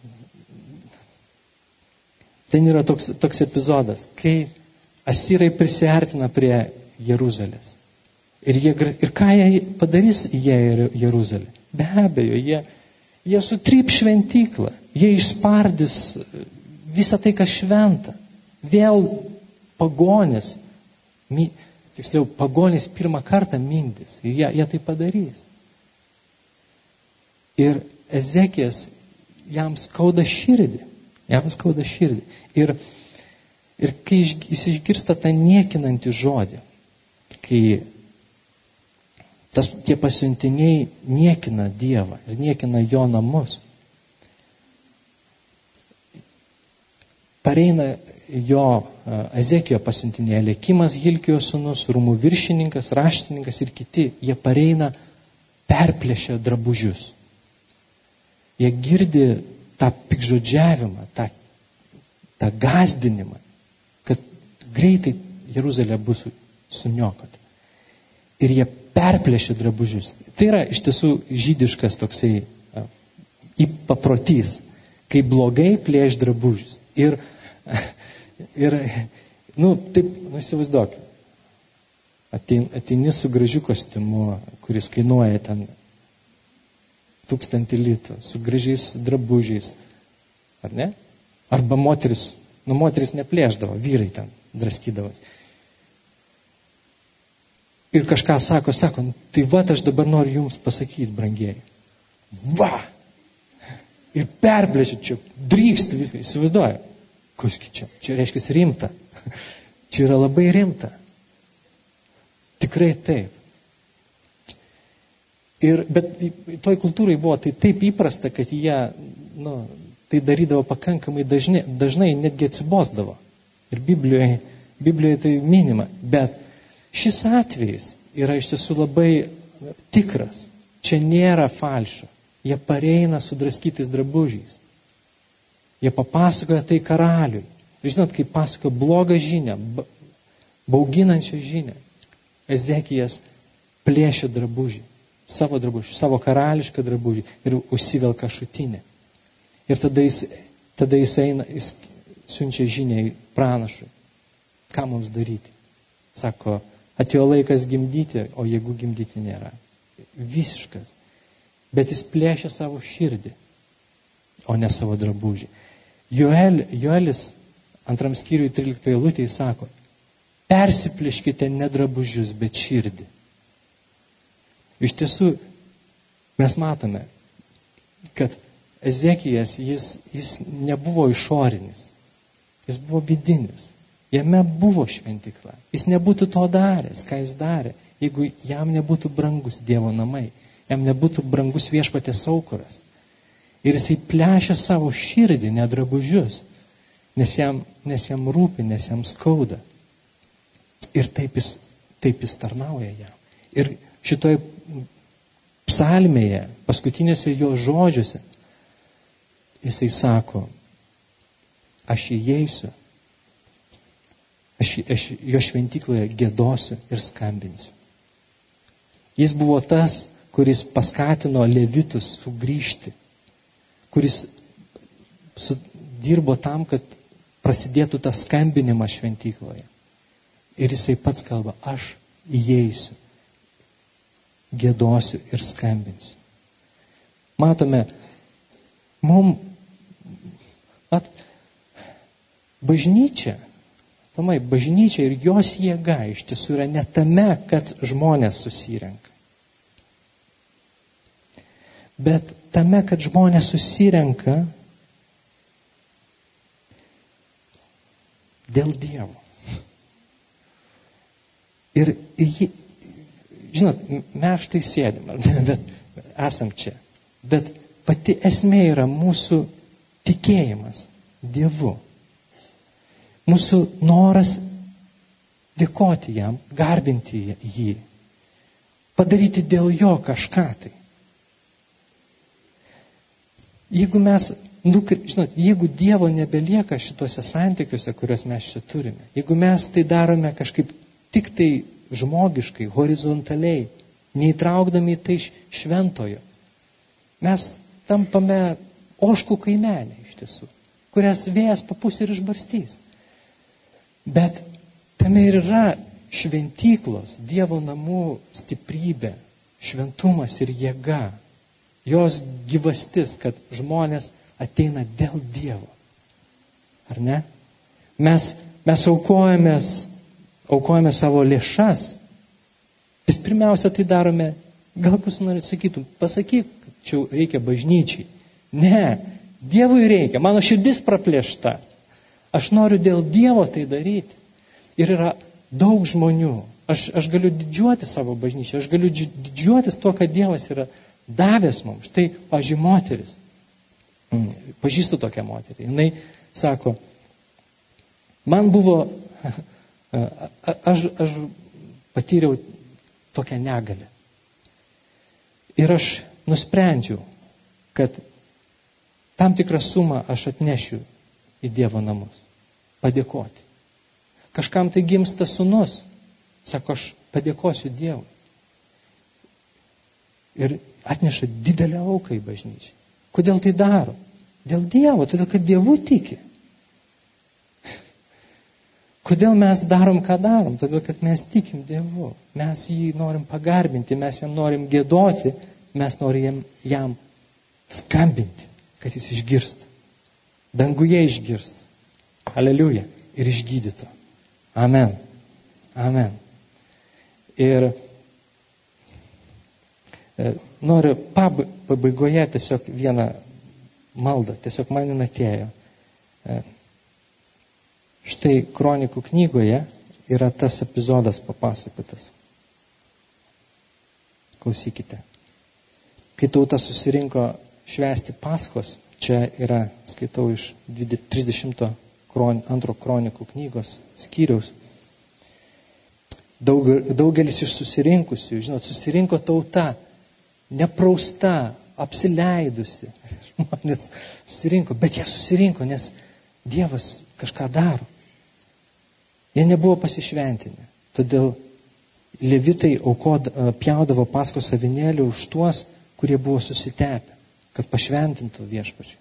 ten yra toks, toks epizodas, kai asyrai prisiartina prie Jeruzalės. Ir, jie, ir ką jie padarys jie ir Jeruzalė? Be abejo, jie, jie sutryp šventyklą, jie išspardys visą tai, kas šventa. Vėl pagonis, mi, tiksliau, pagonis pirmą kartą mindys. Ir jie, jie tai padarys. Ir Ezekijas jam skauda širdį. Jam skauda širdį. Ir, ir kai jis išgirsta tą niekinantį žodį, kai tas, tie pasiuntiniai niekina Dievą ir niekina jo namus, pareina jo Ezekijo pasiuntiniai, Eliakimas Hilkijo sūnus, rūmų viršininkas, raštininkas ir kiti, jie pareina perplėšę drabužius. Jie girdi tą pikžodžiavimą, tą, tą gazdinimą, kad greitai Jeruzalė bus suniokota. Ir jie perplėšė drabužius. Tai yra iš tiesų žydiškas toksai paprotys, kai blogai plėš drabužius. Ir, ir nu, taip, nu, įsivaizduok, ateini su gražiu kostiumu, kuris kainuoja ten tūkstantį litų, su gražiais drabužiais, ar ne? Arba moteris, nu, moteris neplėšdavo, vyrai ten draskydavas. Ir kažką sako, sako, tai va, aš dabar noriu jums pasakyti, brangieji. Va! Ir perplėšia, čia dryksta viską, įsivaizduoju. Koski čia? Čia reiškia rimta. Čia yra labai rimta. Tikrai taip. Ir, bet toj kultūrai buvo tai taip įprasta, kad jie, nu, tai darydavo pakankamai dažnai, dažnai netgi atsibosdavo. Ir Biblijoje, Biblijoje tai minima. Bet šis atvejis yra iš tiesų labai tikras. Čia nėra falšo. Jie pareina su draskytais drabužiais. Jie papasakoja tai karaliui. Ir žinot, kai pasakoja blogą žinią, bauginančią žinią, Ezekijas plėšia drabužį, savo drabužį, savo karališką drabužį ir užsivelka šutinę. Ir tada jis, tada jis eina, jis siunčia žinią į pranašui. Ką mums daryti? Sako, atėjo laikas gimdyti, o jėgų gimdyti nėra. Visiškas. Bet jis plėšia savo širdį, o ne savo drabužį. Joel, Joelis antram skyriui tryliktoje eilutėje sako, persiplėškite ne drabužius, bet širdį. Iš tiesų, mes matome, kad Ezekijas, jis, jis nebuvo išorinis, jis buvo vidinis. Jame buvo šventykla. Jis nebūtų to daręs, ką jis darė, jeigu jam nebūtų brangus Dievo namai, jam nebūtų brangus viešpatės aukuras. Ir jisai plešia savo širdį, ne drabužius, nes jam, nes jam rūpi, nes jam skauda. Ir taip jis, taip jis tarnauja jam. Ir šitoj psalmėje, paskutinėse jo žodžiuose, jisai sako, aš įeisiu, Aš, aš jo šventykloje giedosiu ir skambinsiu. Jis buvo tas, kuris paskatino levitus sugrįžti, kuris su, dirbo tam, kad prasidėtų tas skambinimas šventykloje. Ir jisai pats kalba, aš įeisiu, giedosiu ir skambinsiu. Matome, mum, mat, bažnyčia, Tomai, bažnyčia ir jos jėga iš tiesų yra ne tame, kad žmonės susirenka. Bet tame, kad žmonės susirenka dėl Dievo. Ir, žinot, mes štai sėdim, bet esam čia. Bet pati esmė yra mūsų tikėjimas. Dievu. Mūsų noras dėkoti jam, garbinti jį, padaryti dėl jo kažką tai. Jeigu mes, žinot, jeigu Dievo nebelieka šituose santykiuose, kuriuos mes čia turime, jeigu mes tai darome kažkaip tik tai žmogiškai, horizontaliai, neįtraukdami į tai šventojo, mes tampame ožkų kaimenė iš tiesų, kurias vėjas papūs ir išbarstys. Bet tame ir yra šventyklos, Dievo namų stiprybė, šventumas ir jėga, jos gyvastis, kad žmonės ateina dėl Dievo. Ar ne? Mes, mes aukojamės, aukojame savo lėšas, bet pirmiausia tai darome, gal kas nori sakytum, pasakyk, kad čia reikia bažnyčiai. Ne, Dievui reikia, mano širdis praplėšta. Aš noriu dėl Dievo tai daryti. Ir yra daug žmonių. Aš, aš galiu didžiuoti savo bažnyčią, aš galiu didžiuotis to, kad Dievas yra davęs mums. Štai, pavyzdžiui, moteris. Pažįstu tokią moterį. Jinai sako, man buvo, aš, aš patyriau tokią negalę. Ir aš nusprendžiau, kad tam tikrą sumą aš atnešiu į Dievo namus. Padėkoti. Kažkam tai gimsta sūnus. Sako, aš padėkosiu Dievui. Ir atneša didelę auką į bažnyčią. Kodėl tai daro? Dėl Dievo, todėl kad Dievu tiki. Kodėl mes darom, ką darom? Todėl kad mes tikim Dievu. Mes jį norim pagarbinti, mes jam norim giedoti, mes norim jam skambinti, kad jis išgirstų. Danguje išgirstų. Aleliuja. Ir išgydytų. Amen. Amen. Ir e, noriu pab, pabaigoje tiesiog vieną maldą, tiesiog man atėjo. E, štai Kronikų knygoje yra tas epizodas papasakotas. Klausykite. Kai tauta susirinko švęsti Paschos, čia yra, skaitau iš trisdešimto antro Kronikų knygos skyriaus. Daug, daugelis iš susirinkusių, žinot, susirinko tauta, neprausta, apsileidusi. Žmonės susirinko, bet jie susirinko, nes Dievas kažką daro. Jie nebuvo pasišventinę. Todėl levitai aukod, pjaudavo Paskos avinėlį už tuos, kurie buvo susitepę, kad pašventintų viešpačiui.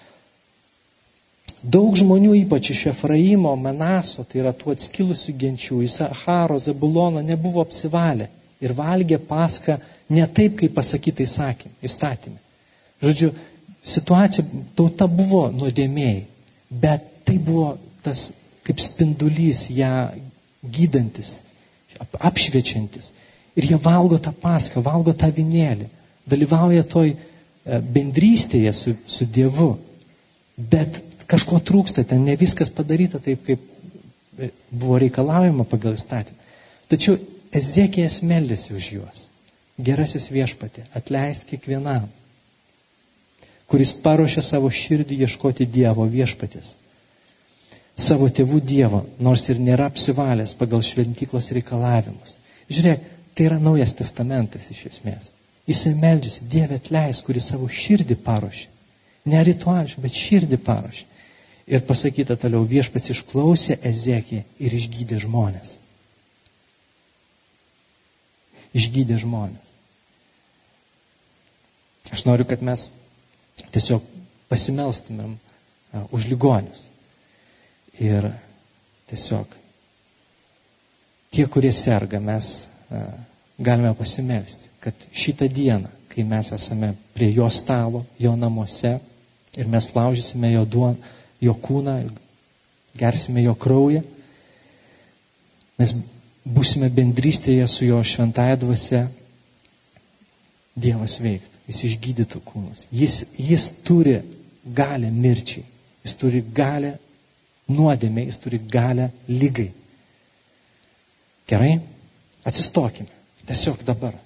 Daug žmonių, ypač iš Efraimo, Manaso, tai yra tų atskilusių genčių, Isacharo, Zabulono, nebuvo apsivalę ir valgė Paską ne taip, kaip pasakyta įstatyme. Žodžiu, situacija, tauta buvo nuodėmėjai, bet tai buvo tas kaip spindulys, ją gydantis, apšviečiantis. Ir jie valgo tą Paską, valgo tą avinėlį, dalyvauja toj bendrystėje su, su Dievu, bet kažko trūksta, ten ne viskas padaryta taip, kaip buvo reikalaujama pagal įstatymą. Tačiau Ezekijas meldėsi už juos. Gerasis viešpatė, atleisk kiekvienam, kuris paruošė savo širdį ieškoti Dievo viešpatės. Savo tėvų Dievo, nors ir nėra apsivalęs pagal šventyklos reikalavimus. Žiūrėk, tai yra Naujas testamentas iš esmės. Jisai meldžiasi, Dieve atleisk, kuris savo širdį paruošė. Ne rituališkai, bet širdį paruošė. Ir pasakyta toliau, viešpats išklausė Ezekiją ir išgydė žmonės. Išgydė žmonės. Aš noriu, kad mes tiesiog pasimelstumėm uh, už ligonius. Ir tiesiog tie, kurie serga, mes uh, galime pasimelsti, kad šitą dieną, kai mes esame prie jo stalo, jo namuose, ir mes laužysime jo duoną, jo kūną, gersime jo kraują, mes būsime bendrystėje su jo šventąja dvasia, Dievas veiktų, jis išgydytų kūnus. Jis, jis turi galę mirčiai, jis turi galę nuodėmei, jis turi galę lygai. Gerai? Atsistokime. Tiesiog dabar.